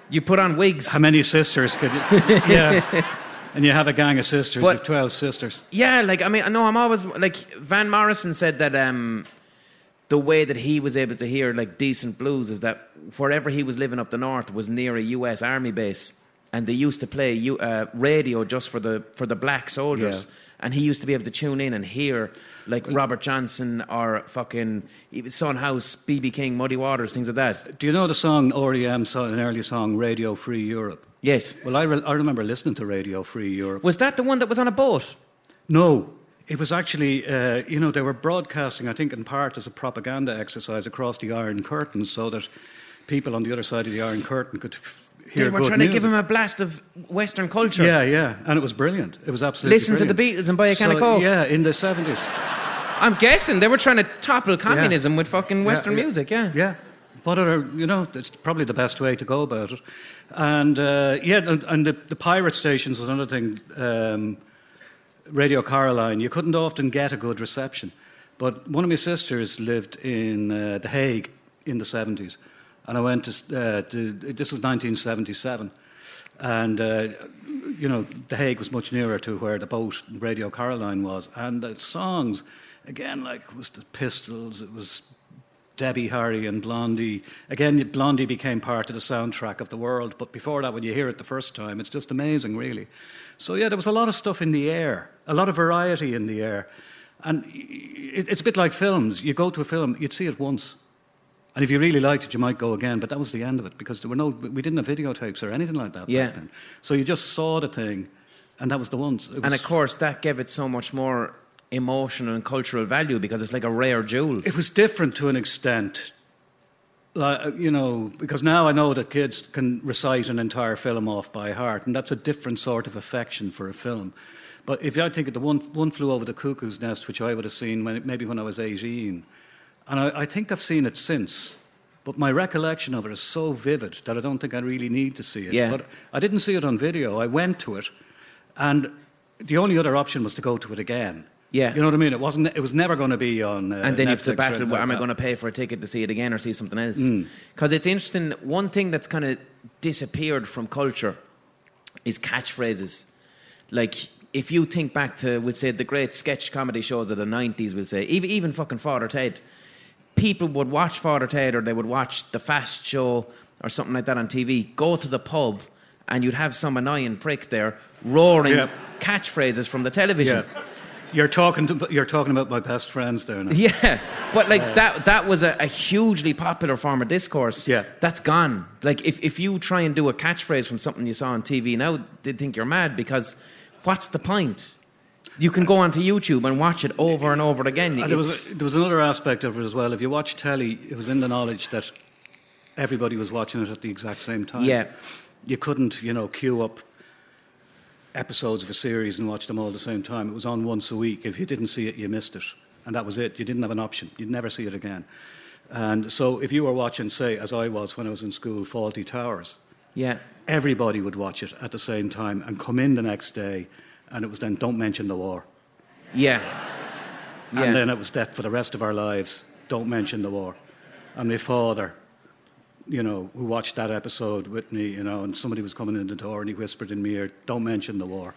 You put on wigs. How many sisters could you... Yeah. And you have a gang of sisters. You have 12 sisters. Yeah, like, I mean, I know I'm always... Like, Van Morrison said that the way that he was able to hear, like, decent blues is that wherever he was living up the north was near a US Army base. And they used to play radio just for the black soldiers. Yeah. And he used to be able to tune in and hear, like, Robert Johnson or fucking Son House, B.B. King, Muddy Waters, things like that. Do you know the song R.E.M., an early song, Radio Free Europe? Yes. Well, I remember listening to Radio Free Europe. Was that the one that was on a boat? No. It was actually, they were broadcasting, I think, in part as a propaganda exercise across the Iron Curtain so that people on the other side of the Iron Curtain could hear They were good trying music. to give him a blast of Western culture. Yeah. And it was brilliant. It was absolutely Listen brilliant. to the Beatles and buy a can of Coke. Yeah, in the 70s. I'm guessing they were trying to topple communism with fucking Western music, yeah. Yeah. What other, it's probably the best way to go about it. And, and the pirate stations was another thing. Radio Caroline, you couldn't often get a good reception. But one of my sisters lived in The Hague in the 70s. And I went to this was 1977. And, The Hague was much nearer to where the boat, Radio Caroline, was. And the songs, again, like, it was the Pistols, it was Debbie Harry and Blondie. Again, Blondie became part of the soundtrack of the world. But before that, when you hear it the first time, it's just amazing, really. So, yeah, there was a lot of stuff in the air, a lot of variety in the air. And it's a bit like films. You go to a film, you'd see it once. And if you really liked it, you might go again. But that was the end of it, because we didn't have videotapes or anything like that back then. So you just saw the thing, and that was the one. And, of course, that gave it so much more emotional and cultural value because it's like a rare jewel. It was different to an extent. Because now I know that kids can recite an entire film off by heart, and that's a different sort of affection for a film. But if I think of the one Flew Over the Cuckoo's Nest, which I would have seen maybe when I was 18, and I think I've seen it since, but my recollection of it is so vivid that I don't think I really need to see it. Yeah. But I didn't see it on video. I went to it, and the only other option was to go to it again. Yeah. You know what I mean? It was never going to be on and then Netflix you have to battle, like am I that. going to pay for a ticket to see it again or see something else? Because it's interesting, one thing that's kind of disappeared from culture is catchphrases. Like, if you think back to, we'll say, the great sketch comedy shows of the 90s, we'll say, even fucking Father Ted, people would watch Father Ted or they would watch The Fast Show or something like that on TV, go to the pub, and you'd have some annoying prick there roaring catchphrases from the television. Yeah. You're talking about my best friends there now. Yeah, but like that was a hugely popular form of discourse. Yeah. That's gone. Like if you try and do a catchphrase from something you saw on TV now, they'd think you're mad because what's the point? You can go onto YouTube and watch it over and over again. And there was another aspect of it as well. If you watch telly, it was in the knowledge that everybody was watching it at the exact same time. Yeah. You couldn't, queue up episodes of a series and watch them all at the same time. It was on once a week. If you didn't see it, you missed it. And that was it. You didn't have an option. You'd never see it again. And so if you were watching, say, as I was when I was in school, Fawlty Towers, everybody would watch it at the same time and come in the next day, and it was then, don't mention the war. Yeah. And then it was that for the rest of our lives, don't mention the war. And my father, who watched that episode with me, and somebody was coming in the door and he whispered in my ear, don't mention the war.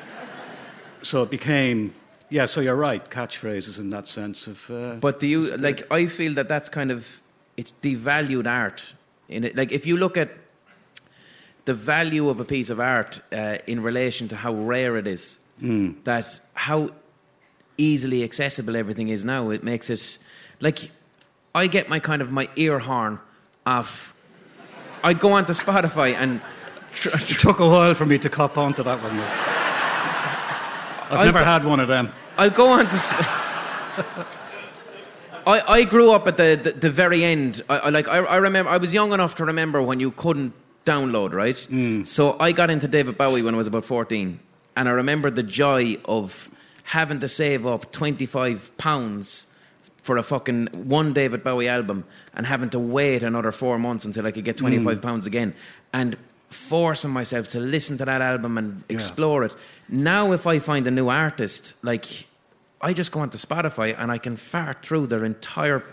So it became, so you're right, catchphrases in that sense of... but do you, I feel that that's kind of, it's devalued art. In it. Like, if you look at the value of a piece of art in relation to how rare it is, that how easily accessible everything is now, it makes it, like, I get my ear horn off. I'd go onto Spotify and... It took a while for me to cop onto that one. I've never had one of them. I'll go on to... I grew up at the very end. I remember... I was young enough to remember when you couldn't download, right? So I got into David Bowie when I was about 14. And I remember the joy of having to save up £25 for a fucking one David Bowie album and having to wait another 4 months until I could get £25 again and forcing myself to listen to that album and explore it. Now if I find a new artist, like, I just go onto Spotify and I can fart through their entire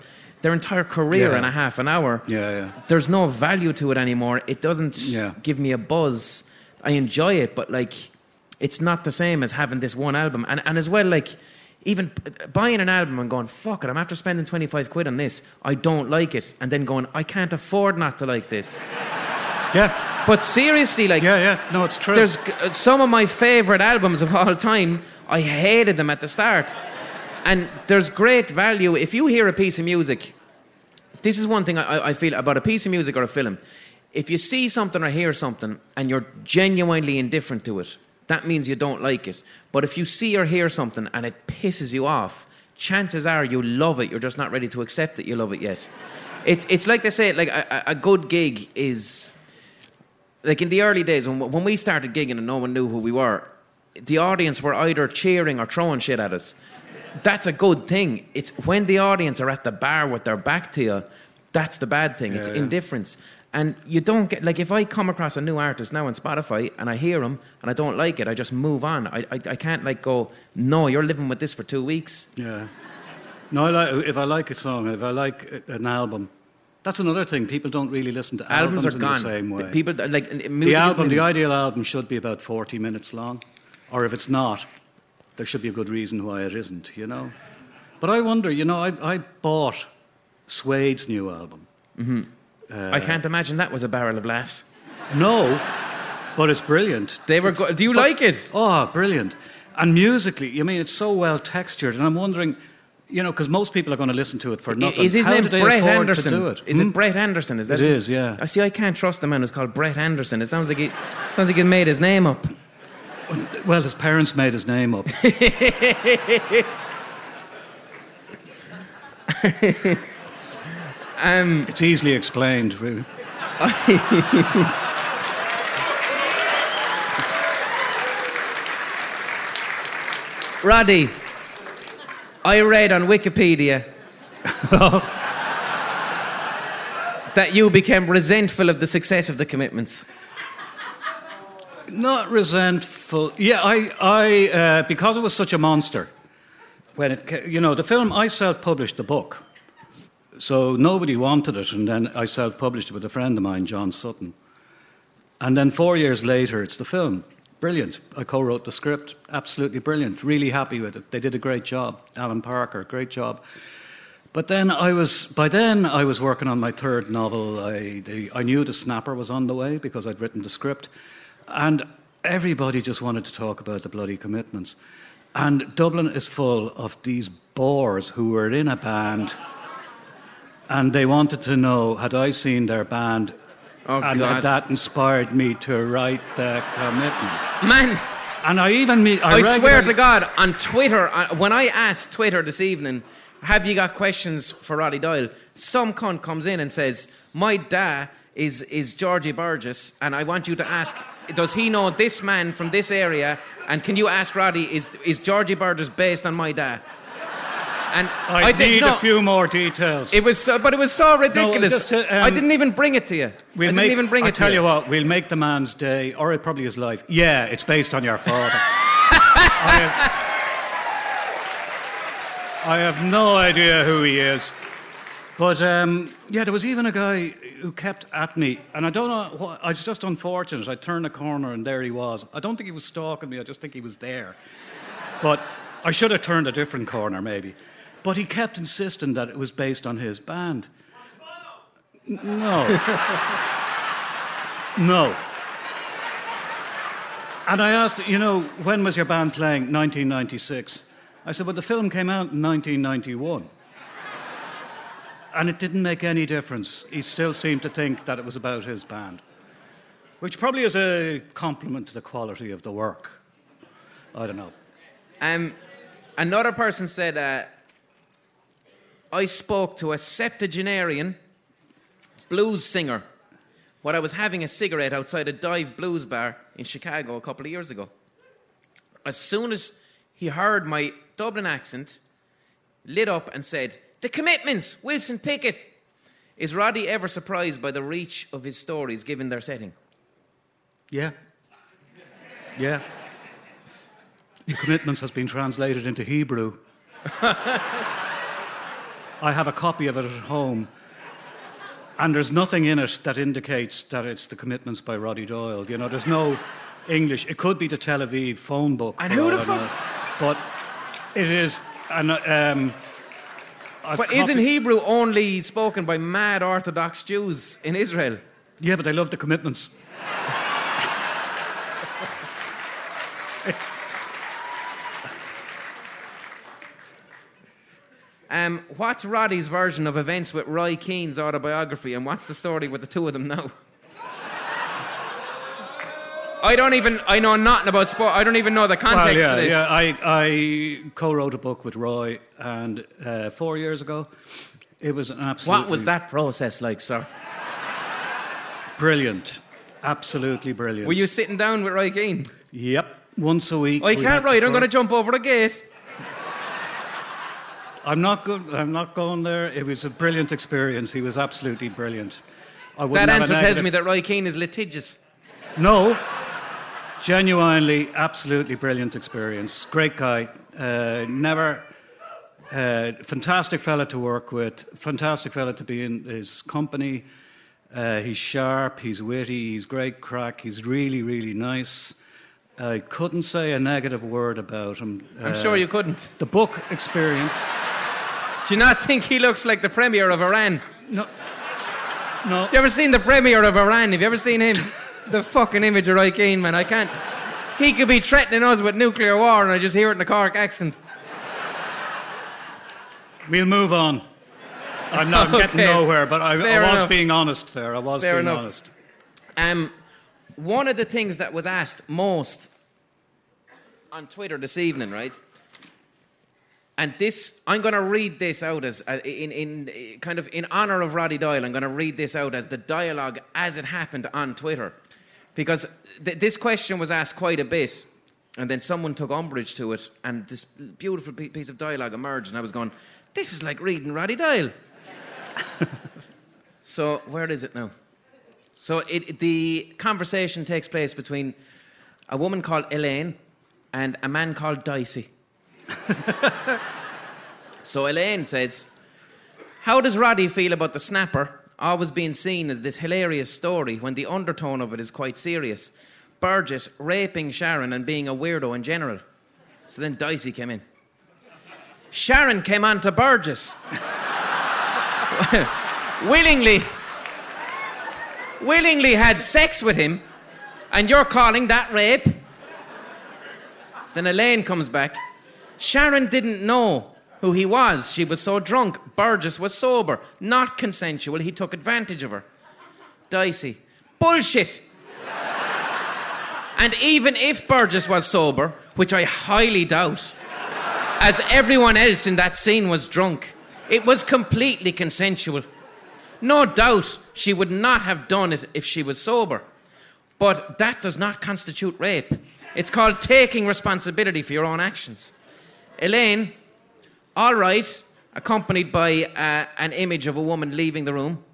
their entire career Yeah. in a half an hour. Yeah. There's no value to it anymore. It doesn't Yeah. give me a buzz. I enjoy it, but like, it's not the same as having this one album. And as well, like, even buying an album and going, fuck it, I'm after spending 25 quid on this. I don't like it. And then going, I can't afford not to like this. Yeah. But seriously, like, Yeah. No, it's true. there's some of my favourite albums of all time, I hated them at the start. And there's great value. If you hear a piece of music, this is one thing I feel about a piece of music or a film. If you see something or hear something and you're genuinely indifferent to it, that means you don't like it. But if you see or hear something and it pisses you off, chances are you love it. You're just not ready to accept that you love it yet. It's like they say, like a good gig is... Like in the early days, when we started gigging and no one knew who we were, the audience were either cheering or throwing shit at us. That's a good thing. It's when the audience are at the bar with their back to you, that's the bad thing. It's indifference. And you don't get... Like, if I come across a new artist now on Spotify and I hear him and I don't like it, I just move on. I can't, like, go, no, you're living with this for 2 weeks. Yeah. No, if I like a song, if I like an album, that's another thing. People don't really listen to albums Are in gone. the same way. People, like, music The album, isn't the even- ideal album should be about 40 minutes long. Or if it's not, there should be a good reason why it isn't, you know? But I wonder, you know, I bought Suede's new album. I can't imagine that was a barrel of laughs. No, but it's brilliant. They were. Do you like it? Oh, brilliant. And musically, I mean, it's so well textured. And I'm wondering, you know, because most people are going to listen to it for nothing. Is his How name do they Brett afford Anderson? to do it? Is it Brett Anderson? Is that It is, yeah. I see. I can't trust the man who's called Brett Anderson. It sounds like he made his name up. Well, his parents made his name up. It's easily explained, really. Roddy, I read on Wikipedia that you became resentful of the success of the Commitments. Not resentful. Yeah, I because it was such a monster. When it, you know, the film, I self-published the book, so nobody wanted it, and then I self-published it with a friend of mine, John Sutton. And then 4 years later, it's the film. Brilliant. I co-wrote the script. Absolutely brilliant. Really happy with it. They did a great job. Alan Parker, great job. But then by then I was working on my third novel. I knew The Snapper was on the way because I'd written the script. And everybody just wanted to talk about the bloody Commitments. And Dublin is full of these bores who were in a band, and they wanted to know, had I seen their band, and God. had that inspired me to write the Commitments. Man, And I swear to God, on Twitter, when I asked Twitter this evening, have you got questions for Roddy Doyle? Some cunt comes in and says, my dad is Georgie Burgess, and I want you to ask, does he know this man from this area? And can you ask Roddy, is Georgie Burgess based on my dad? And I need a few more details. It was so ridiculous. just, I didn't even bring it to you. I tell you what, we'll make the man's day, or it probably his life. Yeah, it's based on your father. I have no idea who he is. But, yeah, there was even a guy who kept at me, and I don't know what, it's just unfortunate. I turned a corner and there he was. I don't think he was stalking me, I just think he was there. But I should have turned a different corner, maybe. But he kept insisting that it was based on his band. No. No. And I asked, you know, when was your band playing? 1996. I said, well, the film came out in 1991. And it didn't make any difference. He still seemed to think that it was about his band, which probably is a compliment to the quality of the work. I don't know. Another person said, I spoke to a septuagenarian blues singer when I was having a cigarette outside a dive blues bar in Chicago a couple of years ago. As soon as he heard my Dublin accent, lit up and said, "The Commitments, Wilson Pickett." Is Roddy ever surprised by the reach of his stories given their setting? Yeah. Yeah. The Commitments has been translated into Hebrew. I have a copy of it at home, and there's nothing in it that indicates that it's the Commitments by Roddy Doyle. You know, there's no English. It could be the Tel Aviv phone book. And who the fuck? But it is. And but isn't Hebrew only spoken by mad Orthodox Jews in Israel? Yeah, but they love the Commitments. What's Roddy's version of events with Roy Keane's autobiography, and what's the story with the two of them now? I know nothing about sport. I don't even know the context of this. Yeah, I co-wrote a book with Roy, and 4 years ago, it was an absolute... What was that process like, sir? Brilliant. Absolutely brilliant. Were you sitting down with Roy Keane? Yep, once a week. I can't write, I'm going to jump over a gate. I'm not going there. It was a brilliant experience. He was absolutely brilliant. That answer tells me that Roy Keane is litigious. No. Genuinely, absolutely brilliant experience. Great guy. Fantastic fella to work with. Fantastic fella to be in his company. He's sharp, he's witty, he's great crack. He's really, really nice. I couldn't say a negative word about him. I'm sure you couldn't. The book experience... Do you not think he looks like the Premier of Iran? No. Have you ever seen the Premier of Iran? Have you ever seen him? The fucking image of Roy Keane, man. I can't... He could be threatening us with nuclear war and I just hear it in the Cork accent. We'll move on. I'm not getting nowhere, but I was being honest there. I was being honest. One of the things that was asked most on Twitter this evening, right? And this, I'm going to read this out as in honor of Roddy Doyle. I'm going to read this out as the dialogue as it happened on Twitter, because this question was asked quite a bit, and then someone took umbrage to it, and this beautiful piece of dialogue emerged, and I was going, "This is like reading Roddy Doyle." So where is it now? So the conversation takes place between a woman called Elaine and a man called Dicey. So Elaine says, "How does Roddy feel about the snapper always being seen as this hilarious story when the undertone of it is quite serious? Burgess raping Sharon and being a weirdo in general." So then Dicey came in. "Sharon came on to Burgess. willingly had sex with him, and you're calling that rape?" So then Elaine comes back. "Sharon didn't know who he was. She was so drunk. Burgess was sober. Not consensual. He took advantage of her." Dicey: "Bullshit. And even if Burgess was sober, which I highly doubt, as everyone else in that scene was drunk, it was completely consensual. No doubt she would not have done it if she was sober. But that does not constitute rape. It's called taking responsibility for your own actions." Elaine: "All right," accompanied by an image of a woman leaving the room.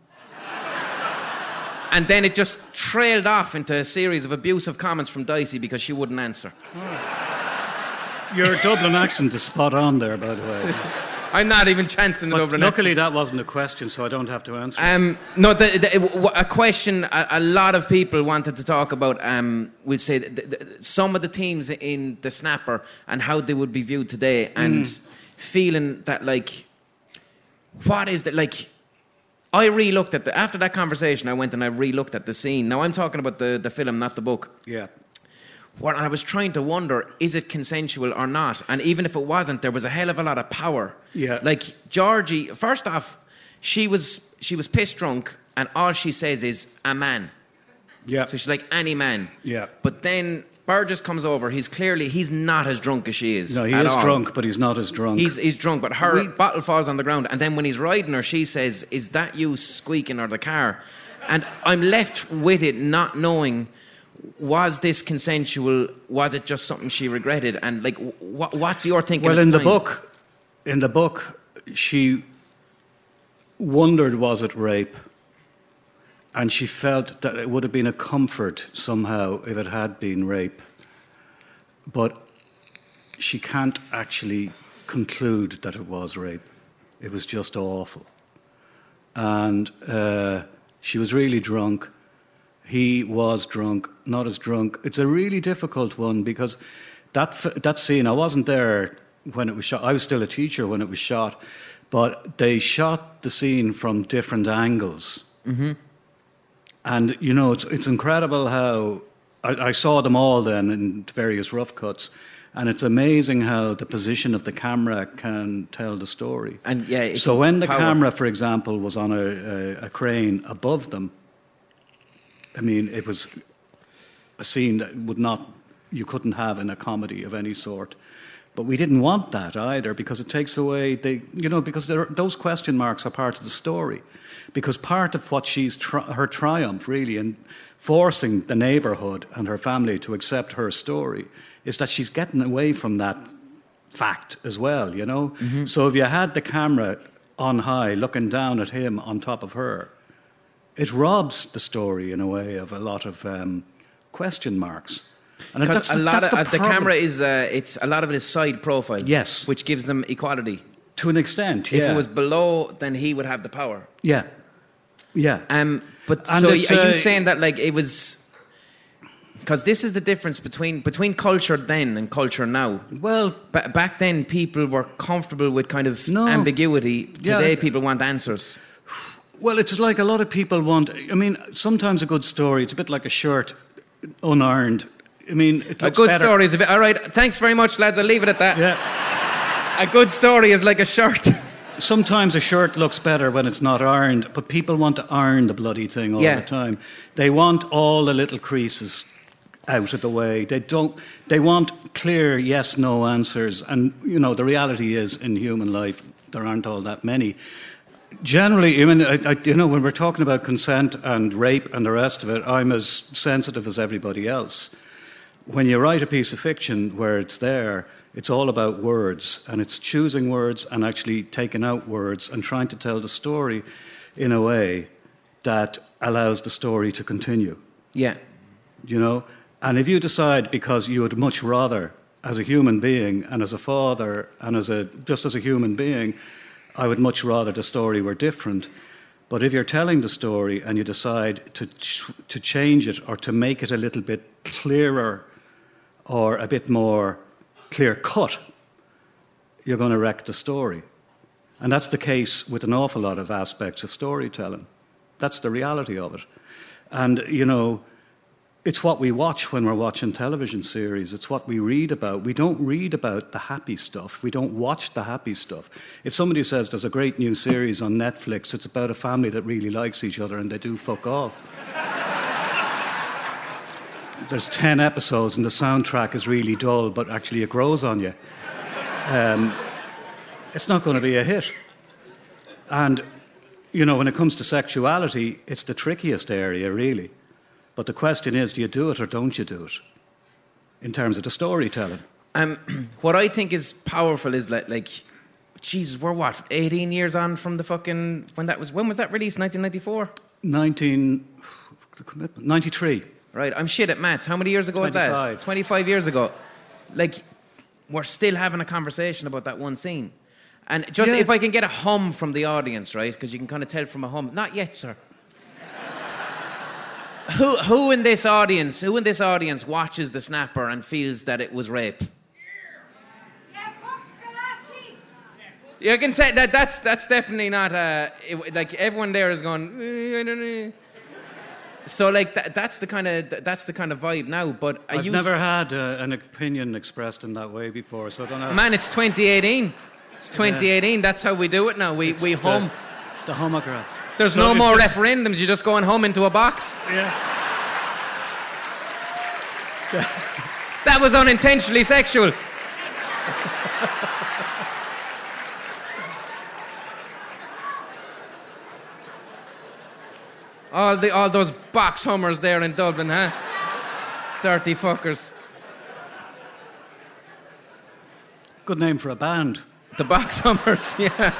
And then it just trailed off into a series of abusive comments from Dicey because she wouldn't answer. Your Dublin accent is spot on there, by the way. I'm not even chancing the Dublin accent. Luckily, that wasn't a question, so I don't have to answer. No, a question a lot of people wanted to talk about. We'll say some of the teams in the snapper and how they would be viewed today, and feeling that, like, what is that, like? I re-looked at after that conversation. I went and I re-looked at the scene. Now I'm talking about the film, not the book. Yeah. What I was trying to wonder, is it consensual or not? And even if it wasn't, there was a hell of a lot of power. Yeah. Like Georgie, first off, she was pissed drunk, and all she says is "a man." Yeah. So she's like, "Any man." Yeah. But then Burgess comes over. He's not as drunk as she is. No, he is drunk, but he's not as drunk. He's drunk, but her bottle falls on the ground. And then when he's riding her, she says, "Is that you squeaking or the car?" And I'm left with it not knowing, was this consensual? Was it just something she regretted? And like, what's your thinking? Well, at in the the book, she wondered, was it rape? And she felt that it would have been a comfort somehow if it had been rape. But she can't actually conclude that it was rape. It was just awful. And she was really drunk. He was drunk, not as drunk. It's a really difficult one because that scene, I wasn't there when it was shot. I was still a teacher when it was shot. But they shot the scene from different angles. Mm-hmm. And, you know, it's incredible how... I saw them all then in various rough cuts. And it's amazing how the position of the camera can tell the story. And yeah, so when the camera, for example, was on a crane above them, I mean, it was a scene that you couldn't have in a comedy of any sort. But we didn't want that either because it takes away because those question marks are part of the story. Because part of what her triumph really in forcing the neighbourhood and her family to accept her story is that she's getting away from that fact as well, you know. Mm-hmm. So if you had the camera on high looking down at him on top of her, it robs the story in a way of a lot of question marks. And because the camera is it's a lot of it is side profile, yes, which gives them equality to an extent. Yeah. If it was below, then he would have the power. Yeah, yeah. But and so are you saying that like it was because this is the difference between culture then and culture now? Well, back then people were comfortable with kind of ambiguity. Today people want answers. Well, it's like a lot of people want. I mean, sometimes a good story. It's a bit like a shirt, unironed. I mean, a good story is a bit... All right, thanks very much, lads. I'll leave it at that. Yeah. A good story is like a shirt. Sometimes a shirt looks better when it's not ironed, but people want to iron the bloody thing all the time. They want all the little creases out of the way. They want clear yes-no answers. And, you know, the reality is, in human life, there aren't all that many. Generally, I mean, when we're talking about consent and rape and the rest of it, I'm as sensitive as everybody else. When you write a piece of fiction where it's there, it's all about words, and it's choosing words and actually taking out words and trying to tell the story in a way that allows the story to continue. Yeah. You know? And if you decide, because you would much rather, as a human being and as a father and just as a human being, I would much rather the story were different. But if you're telling the story and you decide to change it or to make it a little bit clearer or a bit more clear-cut, you're going to wreck the story. And that's the case with an awful lot of aspects of storytelling. That's the reality of it. And, you know, it's what we watch when we're watching television series. It's what we read about. We don't read about the happy stuff. We don't watch the happy stuff. If somebody says there's a great new series on Netflix, it's about a family that really likes each other and they do fuck all. There's 10 episodes and the soundtrack is really dull, but actually it grows on you. It's not going to be a hit. And, you know, when it comes to sexuality, it's the trickiest area, really. But the question is, do you do it or don't you do it? In terms of the storytelling. What I think is powerful is like, Jesus, we're what, 18 years on from the fucking... When was that released, 1994? 93. Right, I'm shit at maths. How many years ago 25. was that? 25 years ago. Like, we're still having a conversation about that one scene. And just if I can get a hum from the audience, right? Because you can kind of tell from a hum. Not yet, sir. Who in this audience watches The Snapper and feels that it was rape? Yeah, fuck Scalacci. You can say that's definitely not like everyone there is going. I don't know. So like that's the kind of vibe now. But I've never had an opinion expressed in that way before, so I don't know. Man, it's 2018. It's 2018. Yeah. That's how we do it now. We hum. The homograph. There's no more referendums. You just go and hum into a box. Yeah. That was unintentionally sexual. All those box hummers there in Dublin, huh? Dirty fuckers. Good name for a band. The box hummers, yeah.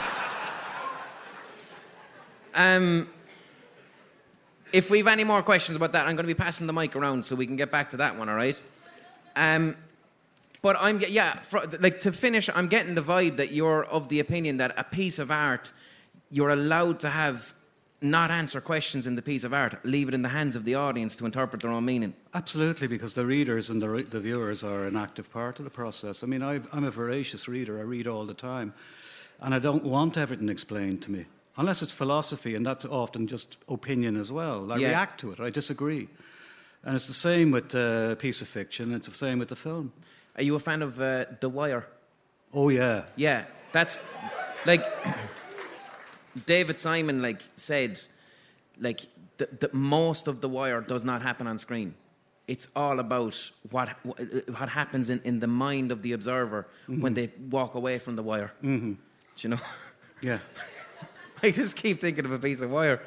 If we've any more questions about that, I'm going to be passing the mic around so we can get back to that one, all right? But to finish, I'm getting the vibe that you're of the opinion that a piece of art, you're allowed to have not answer questions in the piece of art, leave it in the hands of the audience to interpret their own meaning. Absolutely, because the readers and the viewers are an active part of the process. I mean, I'm a voracious reader. I read all the time. And I don't want everything explained to me, unless it's philosophy, and that's often just opinion as well. I react to it. I disagree. And it's the same with a piece of fiction. It's the same with the film. Are you a fan of The Wire? Oh, yeah. Yeah, that's like David Simon said that most of The Wire does not happen on screen. It's all about what happens in the mind of the observer when they walk away from the wire. Mm-hmm. Do you know? Yeah. I just keep thinking of a piece of wire.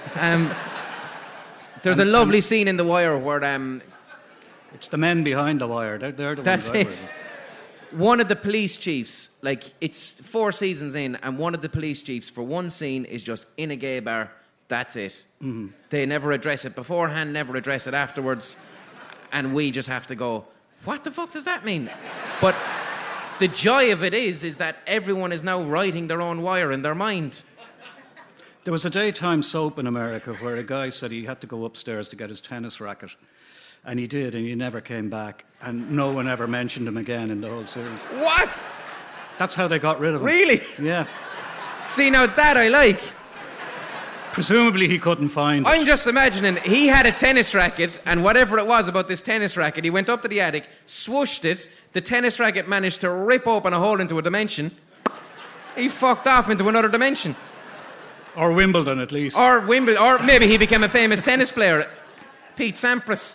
There's a lovely scene in The Wire where it's the men behind the wire. They're the that's ones. It. One of the police chiefs, it's 4 seasons in, and one of the police chiefs for one scene is just in a gay bar. That's it. Mm-hmm. They never address it beforehand, never address it afterwards, and we just have to go, what the fuck does that mean? But the joy of it is that everyone is now writing their own wire in their mind. There was a daytime soap in America where a guy said he had to go upstairs to get his tennis racket. And he did, and he never came back. And no one ever mentioned him again in the whole series. What? That's how they got rid of him. Really? Yeah. See, now that I like. Presumably he couldn't find it. I'm just imagining he had a tennis racket, and whatever it was about this tennis racket, he went up to the attic, swooshed it, the tennis racket managed to rip open a hole into a dimension. He fucked off into another dimension. Or Wimbledon, at least. Or maybe he became a famous tennis player. Pete Sampras.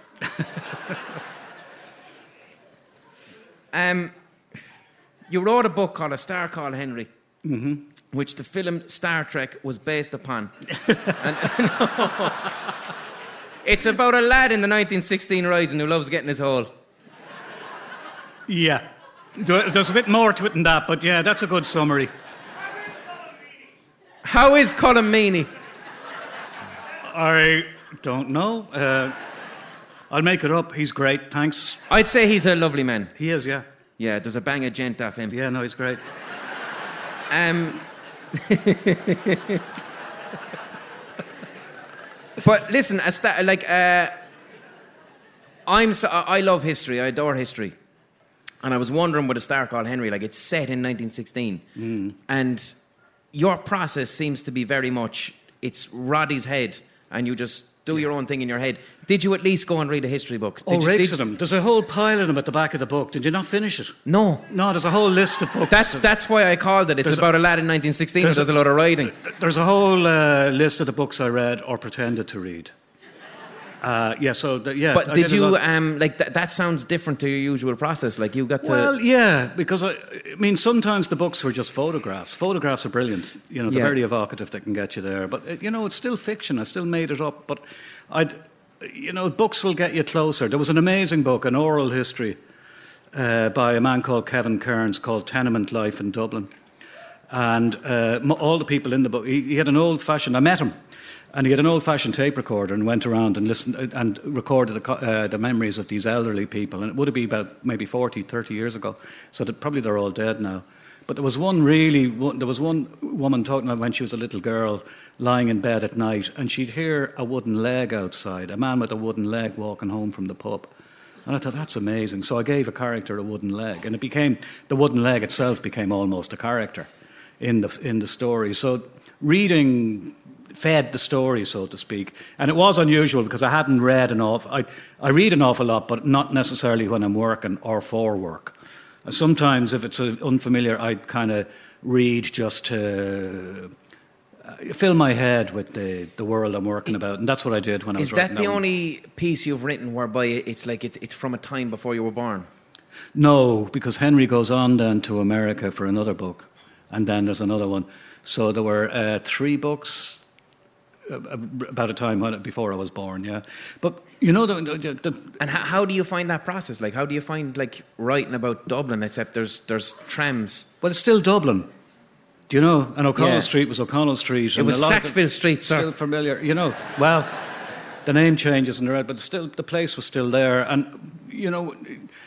You wrote a book called A Star Called Henry, which the film Star Trek was based upon. It's about a lad in the 1916 Rising who loves getting his hole. Yeah. There's a bit more to it than that, but yeah, that's a good summary. How is Colm Meaney? I don't know. I'll make it up. He's great, thanks. I'd say he's a lovely man. He is, yeah. Yeah, there's a bang of gent off him. Yeah, no, he's great. But listen, I love history. I adore history. And I was wondering with A Star Called Henry, it's set in 1916. And your process seems to be very much, it's Roddy's head, and you just do your own thing in your head. Did you at least go and read a history book? Rakes of them. There's a whole pile of them at the back of the book. Did you not finish it? No. No, there's a whole list of books. That's why I called it. It's about a lad in 1916 who does a lot of writing. There's a whole list of the books I read or pretended to read. But did you that sounds different to your usual process? You got to. Well, yeah, because I mean, sometimes the books were just photographs. Photographs are brilliant. They're very evocative. They can get you there. But it's still fiction. I still made it up. But books will get you closer. There was an amazing book, an oral history, by a man called Kevin Kearns called Tenement Life in Dublin, and all the people in the book. He had an old-fashioned. I met him. And he had an old-fashioned tape recorder and went around and listened and recorded the memories of these elderly people. And it would have been about maybe 40, 30 years ago. So probably they're all dead now. But there was one woman talking about when she was a little girl lying in bed at night, and she'd hear a wooden leg outside, a man with a wooden leg walking home from the pub. And I thought, that's amazing. So I gave a character a wooden leg. And the wooden leg itself became almost a character in the story. So reading fed the story, so to speak. And it was unusual because I hadn't read enough. I read an awful lot, but not necessarily when I'm working or for work. Sometimes if it's unfamiliar, I'd kind of read just to fill my head with the world I'm working about. And that's what I did when I was writing. Is that the only piece you've written whereby it's from a time before you were born? No, because Henry goes on then to America for another book. And then there's another one. So there were 3 books about a time before I was born, yeah. But and how do you find that process? How do you find writing about Dublin? Except there's trams. Well, it's still Dublin, do you know? And O'Connell Street was O'Connell Street. It was Sackville Street, sir. Still familiar, Well, the name changes in the red, but still the place was still there. And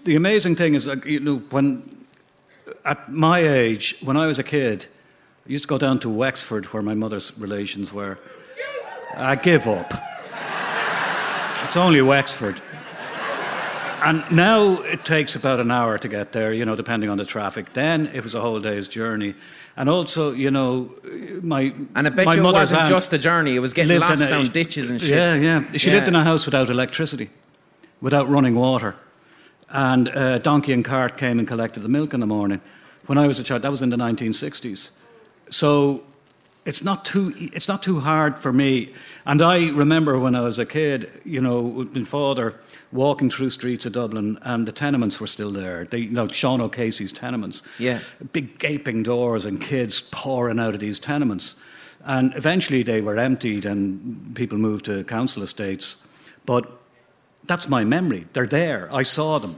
the amazing thing is, when at my age, when I was a kid, I used to go down to Wexford, where my mother's relations were. I give up. It's only Wexford. And now it takes about an hour to get there, depending on the traffic. Then it was a whole day's journey. And also, my And I bet my you it mother's wasn't aunt just a journey. It was getting lived lost in down ditches and shit. Yeah. She Yeah. lived in a house without electricity, without running water. And a donkey and cart came and collected the milk in the morning. When I was a child, that was in the 1960s. So it's not too hard for me. And I remember when I was a kid, with my father walking through streets of Dublin, and the tenements were still there. Sean O'Casey's tenements. Yeah. Big gaping doors and kids pouring out of these tenements. And eventually they were emptied and people moved to council estates. But that's my memory. They're there. I saw them,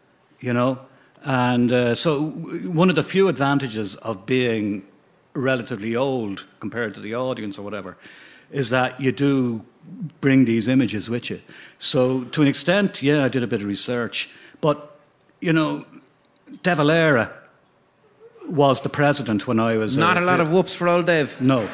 And so one of the few advantages of being relatively old compared to the audience or whatever is that you do bring these images with you. So to an extent, I did a bit of research. But, De Valera was the president when I was... Not a lot of whoops for old Dave. No.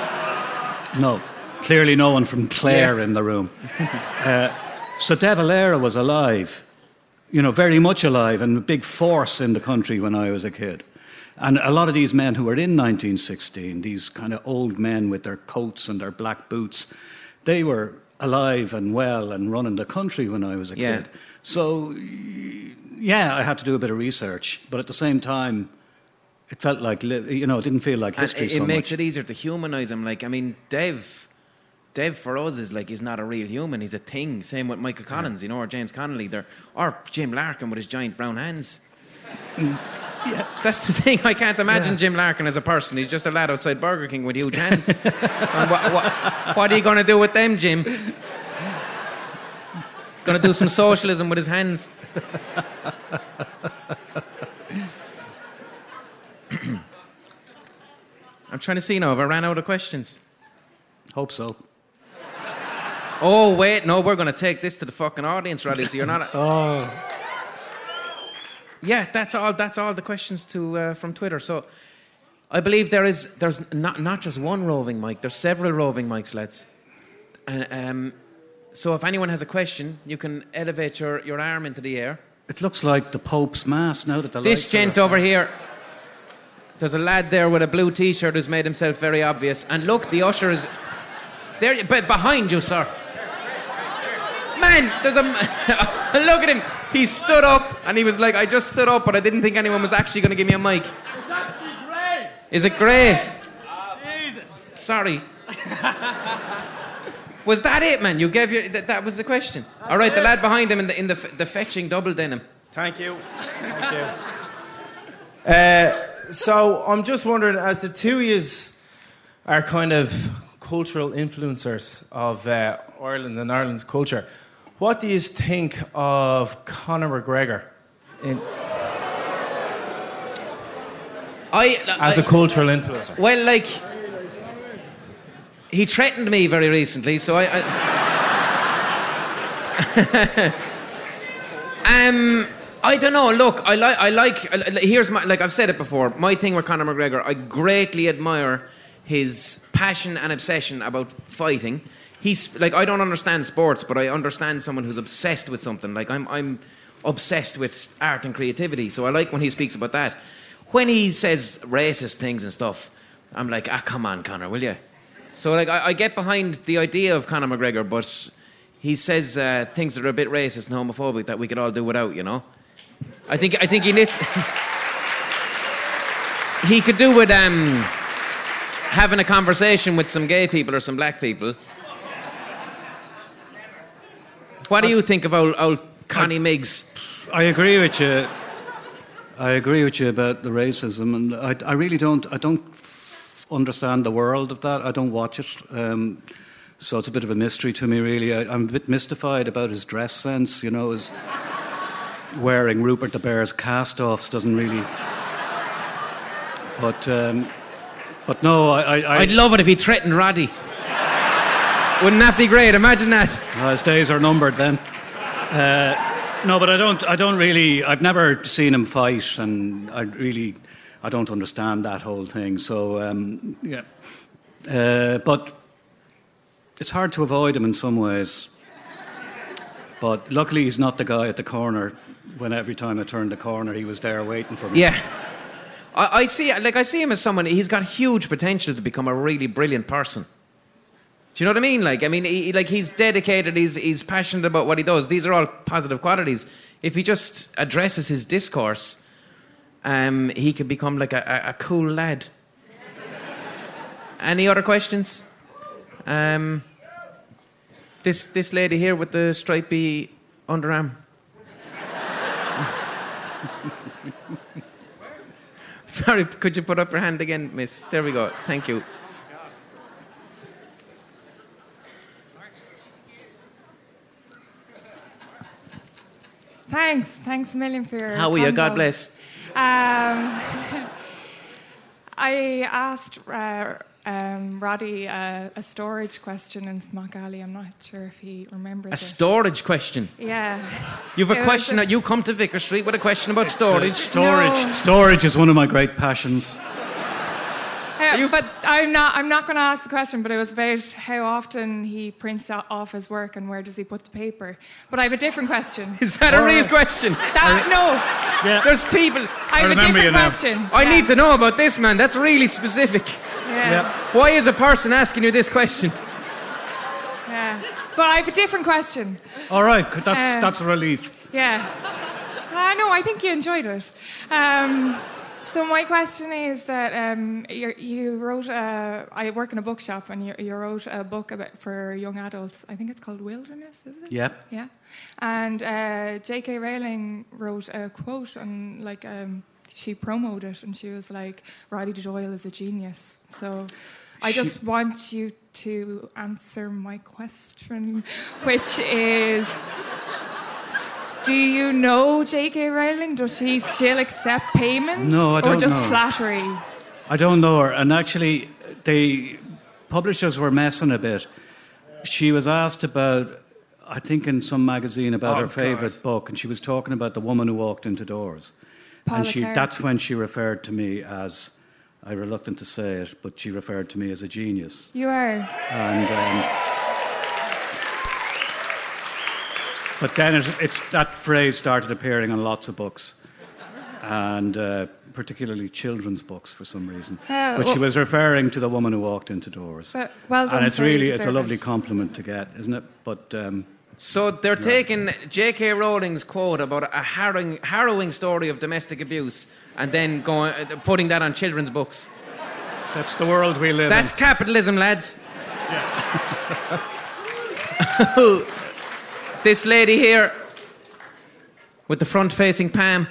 Clearly no one from Clare in the room. So De Valera was alive, very much alive, and a big force in the country when I was a kid. And a lot of these men who were in 1916, these kind of old men with their coats and their black boots, they were alive and well and running the country when I was a kid. So, I had to do a bit of research. But at the same time, it felt like, it didn't feel like history so much. It makes it easier to humanise him. Dave for us is not a real human. He's a thing. Same with Michael Collins, or James Connolly, or Jim Larkin with his giant brown hands. Yeah. That's the thing. I can't imagine Jim Larkin as a person. He's just a lad outside Burger King with huge hands. And what are you going to do with them, Jim? Going to do some socialism with his hands. I'm trying to see now. Have I ran out of questions? Hope so. Oh, wait. No, we're going to take this to the fucking audience, Roddy, so you're not... Oh... Yeah, that's all the questions from Twitter. So I believe there's not just one roving mic, there's several roving mics, lads. And so if anyone has a question, you can elevate your arm into the air. It looks like the Pope's Mass now that the This lights gent over here, there's a lad there with a blue T-shirt who's made himself very obvious. And look, the usher is there, behind you, sir. Man, there's a... Look at him. He stood up, and he was like, I just stood up, but I didn't think anyone was actually going to give me a mic. It's actually grey. Is it grey? Jesus. Sorry. Was that it, man? You gave your... That was the question. That's all right, the lad behind him in the fetching double denim. Thank you. So I'm just wondering, as the two of you are kind of cultural influencers of Ireland and Ireland's culture, what do you think of Conor McGregor as a cultural influencer? Well, he threatened me very recently, so I don't know. Look, I like. Here's my, I've said it before. My thing with Conor McGregor, I greatly admire his passion and obsession about fighting. He's I don't understand sports, but I understand someone who's obsessed with something. I'm obsessed with art and creativity, so I like when he speaks about that. When he says racist things and stuff, I'm like, come on, Conor, will you? So I get behind the idea of Conor McGregor, but he says things that are a bit racist and homophobic that we could all do without, I think he needs... He could do with having a conversation with some gay people or some black people. What do you think of old Connie Miggs? I agree with you. I agree with you about the racism, and I really don't understand the world of that. I don't watch it, so it's a bit of a mystery to me, really. I'm a bit mystified about his dress sense. His wearing Rupert the Bear's cast-offs doesn't really. But no, I'd love it if he threatened Roddy. Wouldn't that be great? Imagine that. His days are numbered then. No, but I don't really. I've never seen him fight, and I don't understand that whole thing. So yeah, but it's hard to avoid him in some ways. But luckily, he's not the guy at the corner. When every time I turned the corner, he was there waiting for me. Yeah. I see him as someone, he's got huge potential to become a really brilliant person. Do you know what I mean? He's dedicated, he's passionate about what he does. These are all positive qualities. If he just addresses his discourse, he could become like a cool lad. Any other questions? This lady here with the stripy underarm. Sorry, could you put up your hand again, miss? There we go. Thank you. Thanks a million for your How are you? convo. God bless. I asked Roddy a storage question in Smock Alley. I'm not sure if he remembers A storage question. Yeah. You've It a was question that you come to Vicar Street with a question about storage. No. Storage is one of my great passions. But I'm not going to ask the question, but it was about how often he prints off his work and where does he put the paper. But I have a different question. Is that a real question? No. Yeah. There's people. I have a different question. I need to know about this, man. That's really specific. Yeah. Why is a person asking you this question? Yeah. But I have a different question. All right, that's a relief. Yeah. No, I think you enjoyed it. So my question is that you wrote. I work in a bookshop, and you wrote a book for young adults. I think it's called Wilderness, is it? Yeah. Yeah. And J.K. Rowling wrote a quote, and she promoted it, and she was like, "Roddy Doyle is a genius." So I just want you to answer my question, which is. Do you know J.K. Rowling? Does she still accept payments? No, I don't Or just know. flattery? I don't know her. And actually, the publishers were messing a bit. She was asked about, I think in some magazine, about her favourite book, and she was talking about The Woman Who Walked Into Doors. Paula And Clark. that's when she referred to me as, I'm reluctant to say it, but she referred to me as a genius. You are. And but then that phrase started appearing on lots of books, and particularly children's books for some reason. But she was referring to The Woman Who Walked Into Doors. Well done, And it's sir, you a deserve lovely it. compliment to get, isn't it? But So they're taking J.K. Rowling's quote about a harrowing story of domestic abuse and then putting that on children's books. that's the world we live That's in. capitalism, lads. This lady here with the front-facing palm.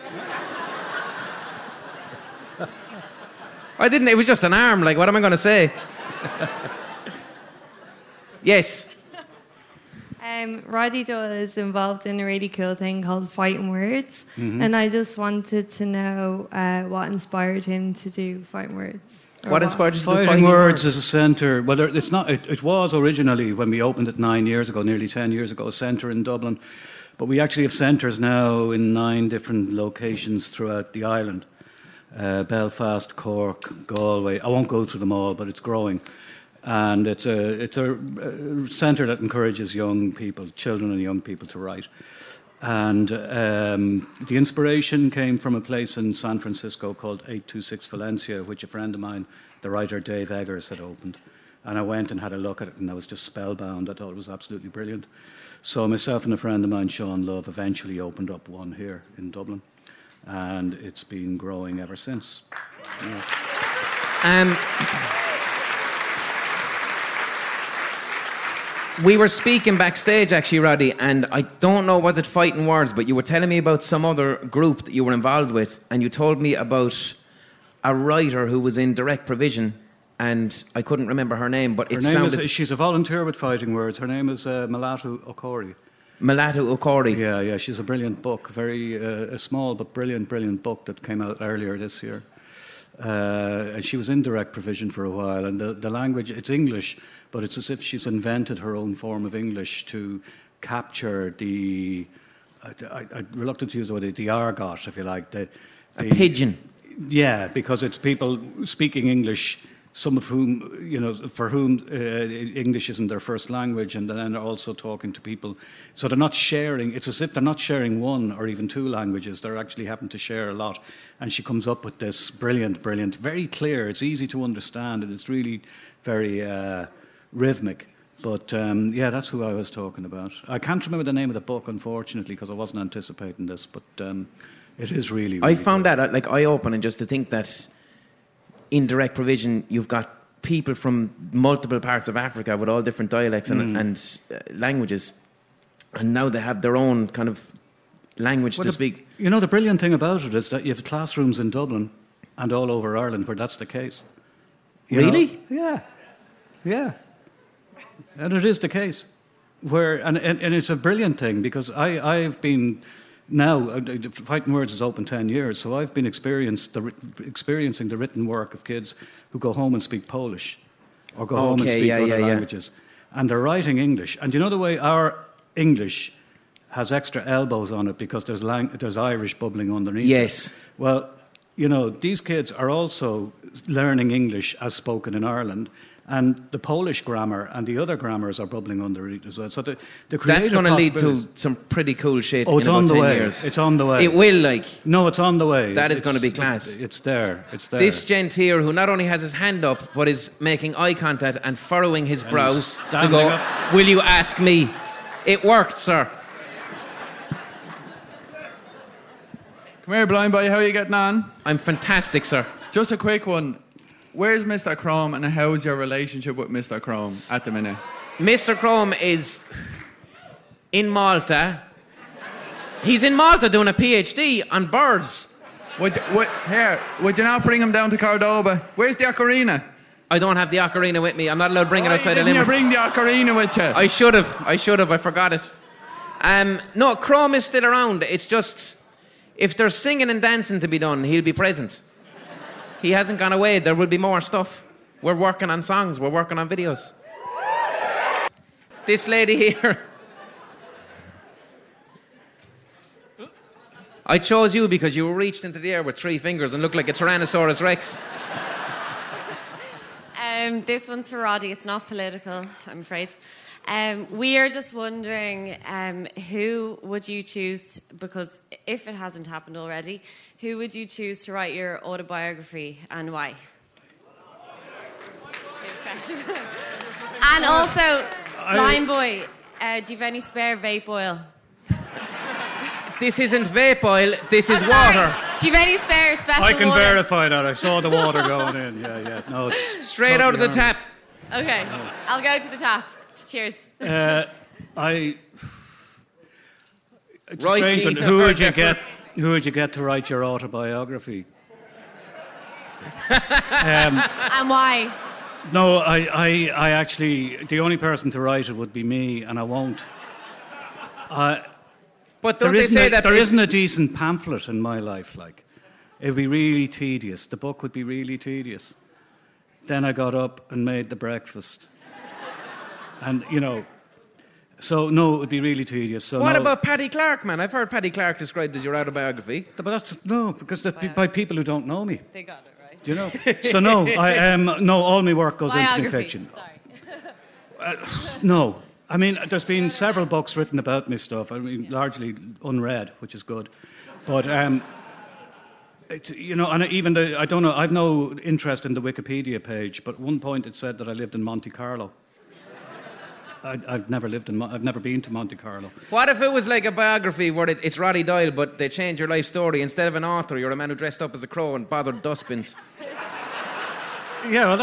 It was just an arm. Like, what am I going to say? Yes. Roddy Doyle is involved in a really cool thing called Fighting Words, and I just wanted to know what inspired him to do Fighting Words. What inspired you to do Fighting Words is a centre. Well, it's not. It was originally when we opened it 9 years ago, nearly 10 years ago, a centre in Dublin. But we actually have centres now in 9 different locations throughout the island: Belfast, Cork, Galway. I won't go through them all, but it's growing, and it's a centre that encourages young people, children and young people, to write. And the inspiration came from a place in San Francisco called 826 Valencia, which a friend of mine, the writer Dave Eggers, had opened. And I went and had a look at it, and I was just spellbound. I thought it was absolutely brilliant. So myself and a friend of mine, Sean Love, eventually opened up one here in Dublin. And it's been growing ever since. Yeah. We were speaking backstage, actually, Roddy, and I don't know, was it Fighting Words, but you were telling me about some other group that you were involved with, and you told me about a writer who was in direct provision, and I couldn't remember her name, but She's a volunteer with Fighting Words. Her name is Malatu Okori. Malatu Okori. Yeah, she's a brilliant book, a small but brilliant book that came out earlier this year. And she was in direct provision for a while, and the language, it's English, but it's as if she's invented her own form of English to capture the I'm reluctant to use the word, the argot, if you like. A pigeon. Yeah, because it's people speaking English, some of whom, for whom English isn't their first language, and then they're also talking to people. So they're not sharing, it's as if they're not sharing one or even two languages, they're actually having to share a lot. And she comes up with this brilliant, very clear, it's easy to understand, and it's really very rhythmic. But that's who I was talking about. I can't remember the name of the book, unfortunately, because I wasn't anticipating this, but it is really, really I found good. that eye-opening, just to think that in direct provision, you've got people from multiple parts of Africa with all different dialects and languages, and now they have their own kind of language to speak. The brilliant thing about it is that you have classrooms in Dublin and all over Ireland where that's the case. Really? Yeah. And it is the case. And it's a brilliant thing, because I've been... Now, Fighting Words is open 10 years, so I've been experiencing the written work of kids who go home and speak Polish or go home and speak other languages. And they're writing English. And you know the way our English has extra elbows on it because there's Irish bubbling underneath. Yes. It. Well, these kids are also learning English as spoken in Ireland. And the Polish grammar and the other grammars are bubbling under it as well. So the that's going to lead to some pretty cool shit in about 10 years. It's on the way. It will, No, it's on the way. That is going to be class. It's there. This gent here, who not only has his hand up, but is making eye contact and furrowing his brows to go, up. Will you ask me? It worked, sir. Come here, blind boy. How are you getting on? I'm fantastic, sir. Just a quick one. Where's Mr. Chrome, and how's your relationship with Mr. Chrome at the minute? Mr. Chrome is in Malta. He's in Malta doing a PhD on birds. Would you not bring him down to Cordoba? Where's the ocarina? I don't have the ocarina with me. I'm not allowed to bring it outside the limit. Why didn't you bring the ocarina with you? I should have. I forgot it. No, Chrome is still around. It's just, if there's singing and dancing to be done, he'll be present. He hasn't gone away. There will be more stuff. We're working on songs. We're working on videos. This lady here. I chose you because you reached into the air with 3 fingers and looked like a Tyrannosaurus Rex. This one's for Roddy. It's not political, I'm afraid. We are just wondering, who would you choose, because if it hasn't happened already, who would you choose to write your autobiography and why? And also, blind boy, do you have any spare vape oil? This isn't vape oil, this is water. Do you have any spare special water? I can verify that. I saw the water going in. Yeah. No, it's straight out of the tap. Okay, I'll go to the tap. Cheers. It's a strange one. Who would you get to write your autobiography? And why? No, I actually, the only person to write it would be me, and I won't. But don't they say that there isn't a decent pamphlet in my life? Like, it'd be really tedious. The book would be really tedious. Then I got up and made the breakfast, and so no, it would be really tedious. So what about Paddy Clark, man? I've heard Paddy Clark described as your autobiography. But that's because by people who don't know me. They got it right. Do you know? So no, all my work goes into the fiction. Sorry. No. I mean, there's been several books written about my stuff. I mean, largely unread, which is good. But, and even I don't know, I've no interest in the Wikipedia page, but at one point it said that I lived in Monte Carlo. I've never been to Monte Carlo. What if it was like a biography where it's Roddy Doyle, but they change your life story? Instead of an author, you're a man who dressed up as a crow and bothered dustbins. Yeah, well,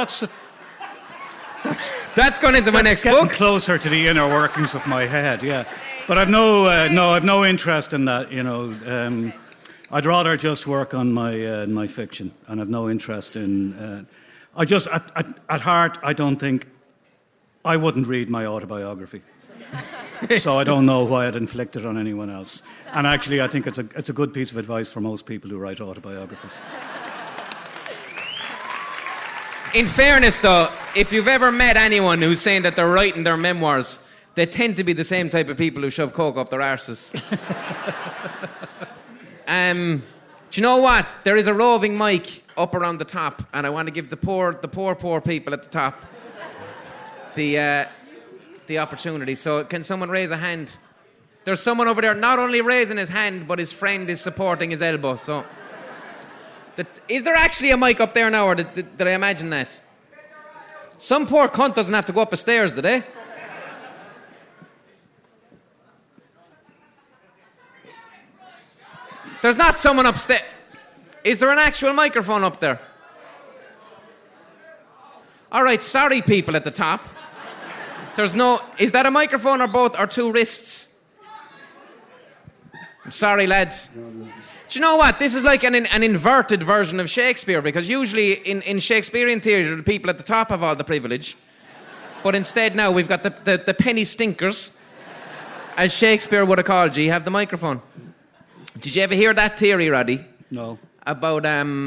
that's gone into my next book. Getting closer to the inner workings of my head, yeah. But I've no interest in that. I'd rather just work on my fiction, and I've no interest in. At heart, I don't think I wouldn't read my autobiography, so I don't know why I'd inflict it on anyone else. And actually, I think it's a good piece of advice for most people who write autobiographies. In fairness, though, if you've ever met anyone who's saying that they're writing their memoirs, they tend to be the same type of people who shove coke up their arses. Do you know what? There is a roving mic up around the top, and I want to give the poor people at the top the opportunity. So can someone raise a hand? There's someone over there not only raising his hand, but his friend is supporting his elbow. So, is there actually a mic up there now, or did I imagine that? Some poor cunt doesn't have to go up the stairs, do they? There's not someone upstairs. Is there an actual microphone up there? All right, sorry, people at the top. There's no... Is that a microphone or both, or two wrists? I'm sorry, lads. Do you know what? This is like an inverted version of Shakespeare, because usually in Shakespearean theatre, the people at the top have all the privilege. But instead now we've got the penny stinkers, as Shakespeare would have called you, have the microphone. Did you ever hear that theory, Roddy? No. About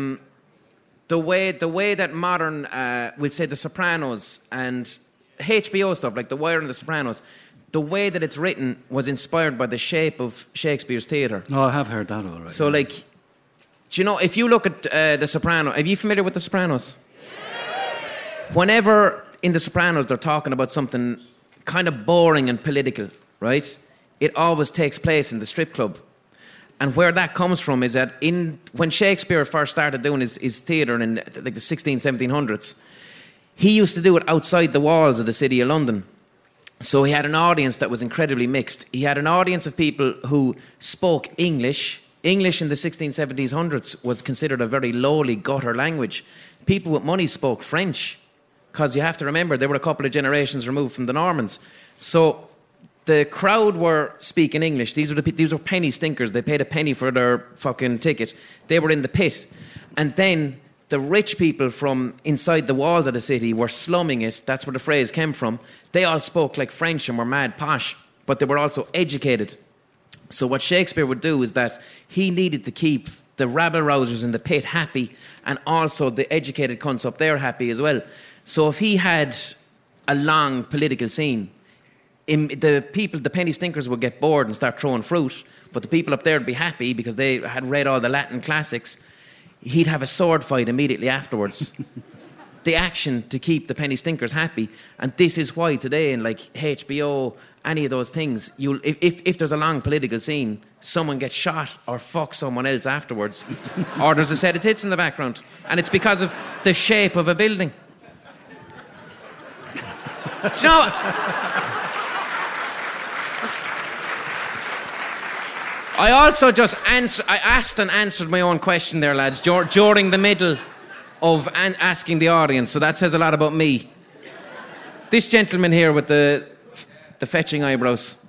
the way that modern, we'll say The Sopranos and HBO stuff, like The Wire and The Sopranos, the way that it's written was inspired by the shape of Shakespeare's theatre. No, I have heard that all right. So, like, do you know, if you look at The Sopranos, are you familiar with The Sopranos? Yeah. Whenever in The Sopranos they're talking about something kind of boring and political, right? It always takes place in the strip club. And where that comes from is that when Shakespeare first started doing his theatre in like the 1700s, he used to do it outside the walls of the city of London. So he had an audience that was incredibly mixed. He had an audience of people who spoke English. English in the 1670s, 100s was considered a very lowly gutter language. People with money spoke French, because you have to remember they were a couple of generations removed from the Normans. So the crowd were speaking English. These were penny stinkers. They paid a penny for their fucking ticket. They were in the pit. And then the rich people from inside the walls of the city were slumming it. That's where the phrase came from. They all spoke like French and were mad posh, but they were also educated. So what Shakespeare would do is that he needed to keep the rabble-rousers in the pit happy, and also the educated cunts up there happy as well. So if he had a long political scene, the penny stinkers would get bored and start throwing fruit, but the people up there would be happy because they had read all the Latin classics. He'd have a sword fight immediately afterwards. The action to keep the penny stinkers happy. And this is why today in like HBO, any of those things, if there's a long political scene, someone gets shot or fucks someone else afterwards, or there's a set of tits in the background, and it's because of the shape of a building. Do you know, I also just asked and answered my own question there, lads, during the middle of asking the audience, so that says a lot about me. This gentleman here with the fetching eyebrows.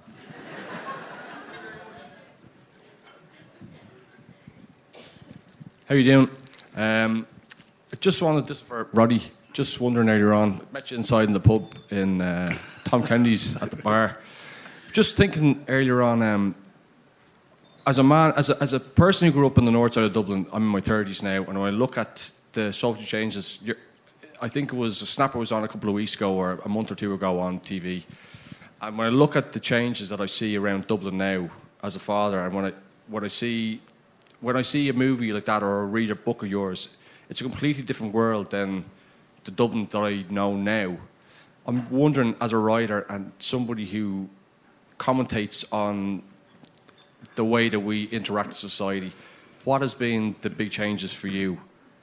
How you doing? I just wanted this for Roddy. Just wondering earlier on, I met you inside in the pub in Tom Kennedy's at the bar. Just thinking earlier on, as a man, as a person who grew up in the north side of Dublin, I'm in my 30s now, and when I look at the social changes, I think it was Snapper was on a couple of weeks ago or a month or two ago on TV, and when I look at the changes that I see around Dublin now as a father, and when I see a movie like that or read a book of yours, it's a completely different world than the Dublin that I know now. I'm wondering, as a writer and somebody who commentates on the way that we interact in society, what has been the big changes for you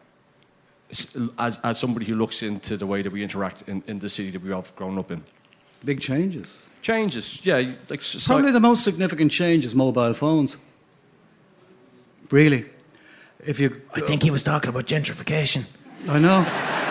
as somebody who looks into the way that we interact in the city that we've all grown up in? Big changes? Changes, yeah. Like probably the most significant change is mobile phones. Really. I think he was talking about gentrification. I know.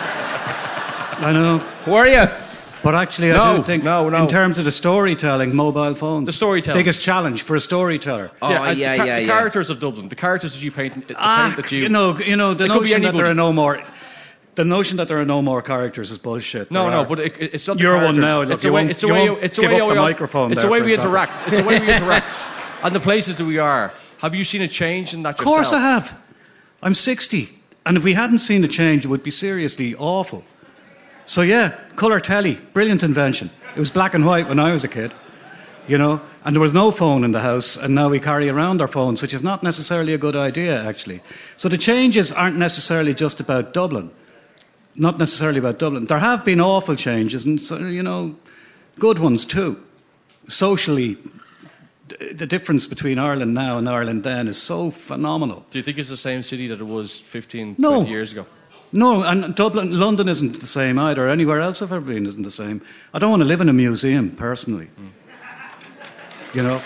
Who are you? But actually, I do think, in terms of the storytelling, mobile phones. The storytelling. Biggest challenge for a storyteller. The characters of Dublin, the characters that you paint, that you... The notion that there are no more... The notion that there are no more characters is bullshit. But it's not the You're characters. one now. It's the way we interact. It's the way we interact. And the places that we are. Have you seen a change in that yourself? Of course I have. I'm 60. And if we hadn't seen a change, it would be seriously awful. So yeah, colour telly, brilliant invention. It was black and white when I was a kid, you know, and there was no phone in the house, and now we carry around our phones, which is not necessarily a good idea, actually. So the changes aren't necessarily just about Dublin. Not necessarily about Dublin. There have been awful changes, and, you know, good ones too. Socially, the difference between Ireland now and Ireland then is so phenomenal. Do you think it's the same city that it was 15, No. 20 years ago? No, and London isn't the same either. Anywhere else I've ever been isn't the same. I don't want to live in a museum, personally. You know?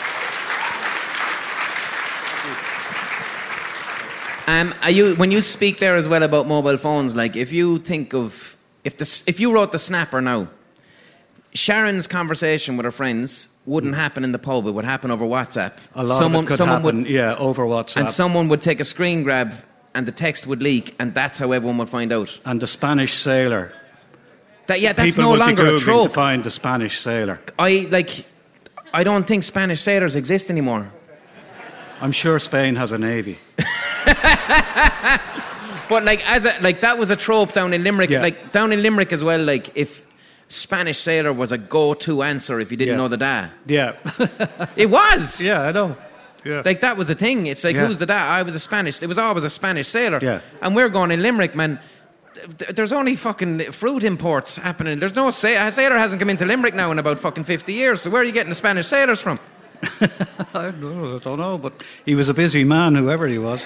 When you speak there as well about mobile phones, like if you think of if you wrote the Snapper now, Sharon's conversation with her friends wouldn't happen in the pub; it would happen over WhatsApp. A lot of it could happen, over WhatsApp. And someone would take a screen grab, and the text would leak, and that's how everyone would find out. And the Spanish sailor. That's People no would longer be a Googling trope. to find the Spanish sailor. I don't think Spanish sailors exist anymore. I'm sure Spain has a navy. But that was a trope down in Limerick. Yeah. Like down in Limerick as well. Like if Spanish sailor was a go-to answer if you didn't know the da. Yeah. It was. Yeah, I know. Yeah. Like that was a thing. It's like who's the da? I was a Spanish. It was always a Spanish sailor. Yeah. And we're going in Limerick, man. There's only fucking fruit imports happening. There's no a sailor hasn't come into Limerick now in about fucking 50 years. So where are you getting the Spanish sailors from? I don't know, but he was a busy man, whoever he was.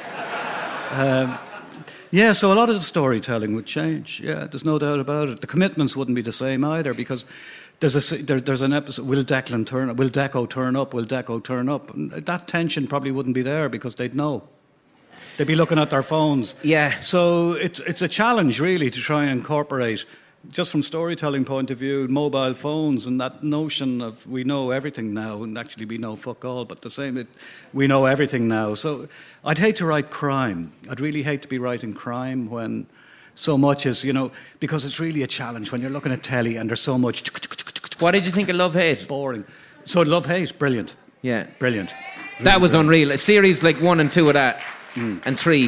So a lot of the storytelling would change. Yeah, there's no doubt about it. The commitments wouldn't be the same either, because there's an episode. Will Declan turn up? Will Deco turn up? Will Deco turn up? And that tension probably wouldn't be there because they'd know. They'd be looking at their phones. Yeah. So it's a challenge really to try and incorporate, just from storytelling point of view, mobile phones and that notion of we know everything now, and actually we know fuck all, but we know everything now. So I'd hate to write crime. I'd really hate to be writing crime when so much is, because it's really a challenge when you're looking at telly and there's so much. What did you think of Love Hate? Boring. So Love Hate, brilliant. Yeah. Brilliant. That was unreal. A series like 1 and 2 of that. And 3.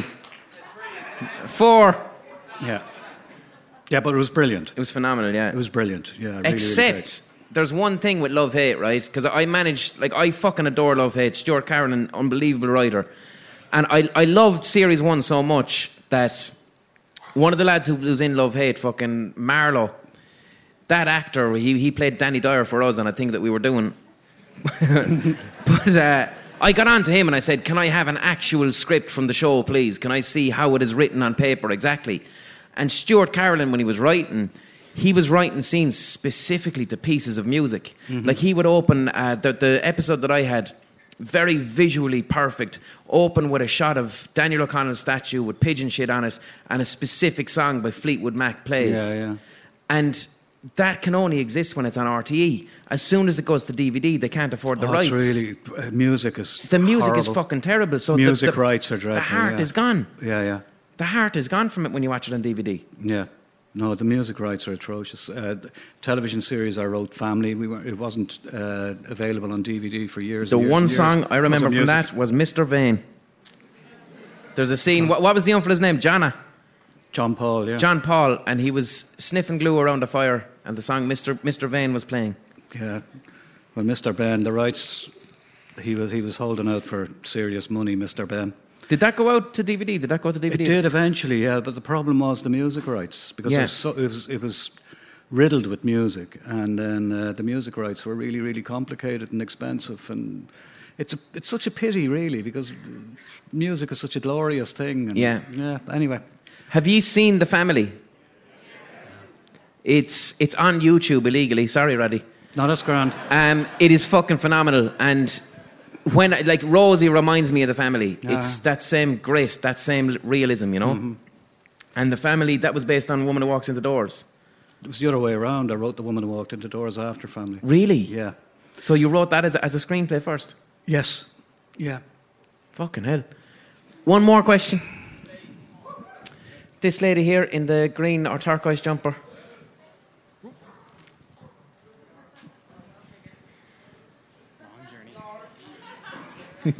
4. Yeah. Yeah, but it was brilliant. It was phenomenal, yeah. It was brilliant, yeah. Really, Except, really there's one thing with Love Hate, right? Because I fucking adore Love Hate. Stuart Carolan, unbelievable writer. And I loved Series 1 so much that one of the lads who was in Love Hate, fucking Marlowe, that actor, he played Danny Dyer for us on a thing that we were doing. But I got on to him and I said, can I have an actual script from the show, please? Can I see how it is written on paper exactly? And Stuart Carolan, when he was writing scenes specifically to pieces of music. Mm-hmm. Like he would open, the episode that I had, very visually perfect, open with a shot of Daniel O'Connell's statue with pigeon shit on it and a specific song by Fleetwood Mac plays. Yeah. And that can only exist when it's on RTE. As soon as it goes to DVD, they can't afford the rights. It's really, music is The music horrible. is fucking terrible. So music the rights are dreadful. The heart is gone. Yeah. The heart is gone from it when you watch it on DVD. Yeah. No, the music rights are atrocious. The television series I wrote, Family, it wasn't available on DVD for years. The and years one and years song I remember from music. that was Mr. Vane. There's a scene, what was the young fella's name? John Paul, yeah. John Paul, and he was sniffing glue around a fire, and the song Mr. Vane was playing. Yeah. Well, Mr. Ben, the rights, he was holding out for serious money, Mr. Ben. Did that go out to DVD? Did that go to DVD? It did eventually, yeah, but the problem was the music rights, because it was riddled with music, and then the music rights were really, really complicated and expensive, and it's such a pity, really, because music is such a glorious thing. And, yeah. Anyway, have you seen The Family? It's on YouTube illegally. Sorry, Roddy. No, that's grand. It is fucking phenomenal, and when Rosie reminds me of The Family, it's that same grit, that same realism, Mm-hmm. And The Family, that was based on Woman Who Walks Into Doors. It was the other way around. I wrote The Woman Who Walked Into Doors after Family. Really? Yeah. So you wrote that as a screenplay first? Yes. Yeah. Fucking hell. One more question. This lady here in the green or turquoise jumper.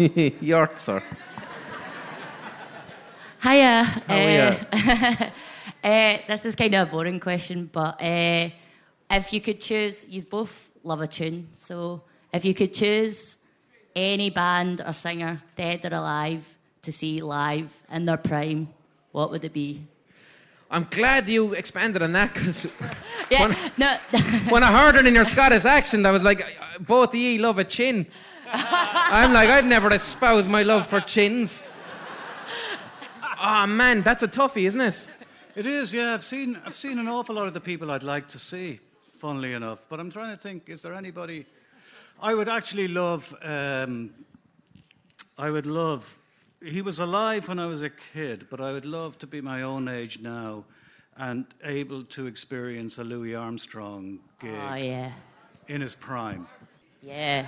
Your sir. Hiya. How are you? This is kind of a boring question, but if you could choose, you both love a tune, so if you could choose any band or singer, dead or alive, to see live in their prime, what would it be? I'm glad you expanded on that, because when I heard it in your Scottish accent, I was like, both of ye love a chin. I'm like, I'd never espouse my love for chins. Oh man, that's a toughie, isn't it? It is, yeah. I've seen an awful lot of the people I'd like to see, funnily enough. But I'm trying to think, is there anybody I would actually love? He was alive when I was a kid, but I would love to be my own age now and able to experience a Louis Armstrong gig in his prime. Yeah.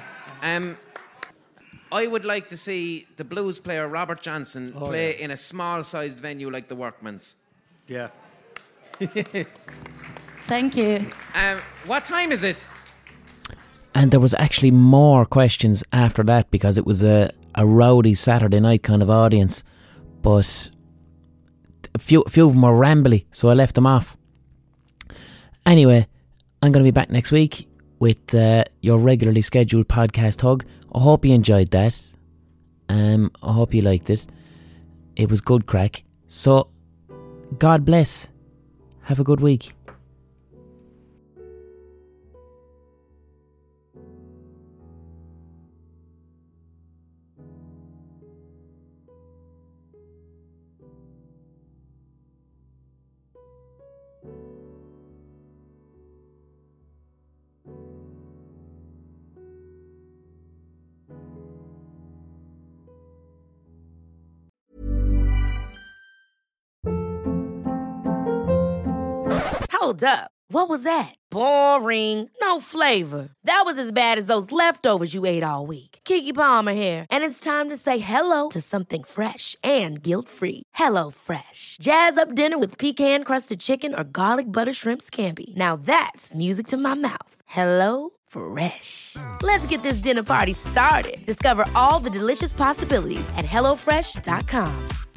I would like to see the blues player Robert Johnson play in a small-sized venue like the Workman's. Yeah. Thank you. What time is it? And there was actually more questions after that because it was a rowdy Saturday night kind of audience. But a few of them were rambly, so I left them off. Anyway, I'm going to be back next week with your regularly scheduled podcast hug. I hope you enjoyed that. I hope you liked it. It was good crack. So, God bless. Have a good week. Hold up. What was that? Boring. No flavor. That was as bad as those leftovers you ate all week. Keke Palmer here, and it's time to say hello to something fresh and guilt-free. Hello Fresh. Jazz up dinner with pecan-crusted chicken or garlic butter shrimp scampi. Now that's music to my mouth. Hello Fresh. Let's get this dinner party started. Discover all the delicious possibilities at HelloFresh.com.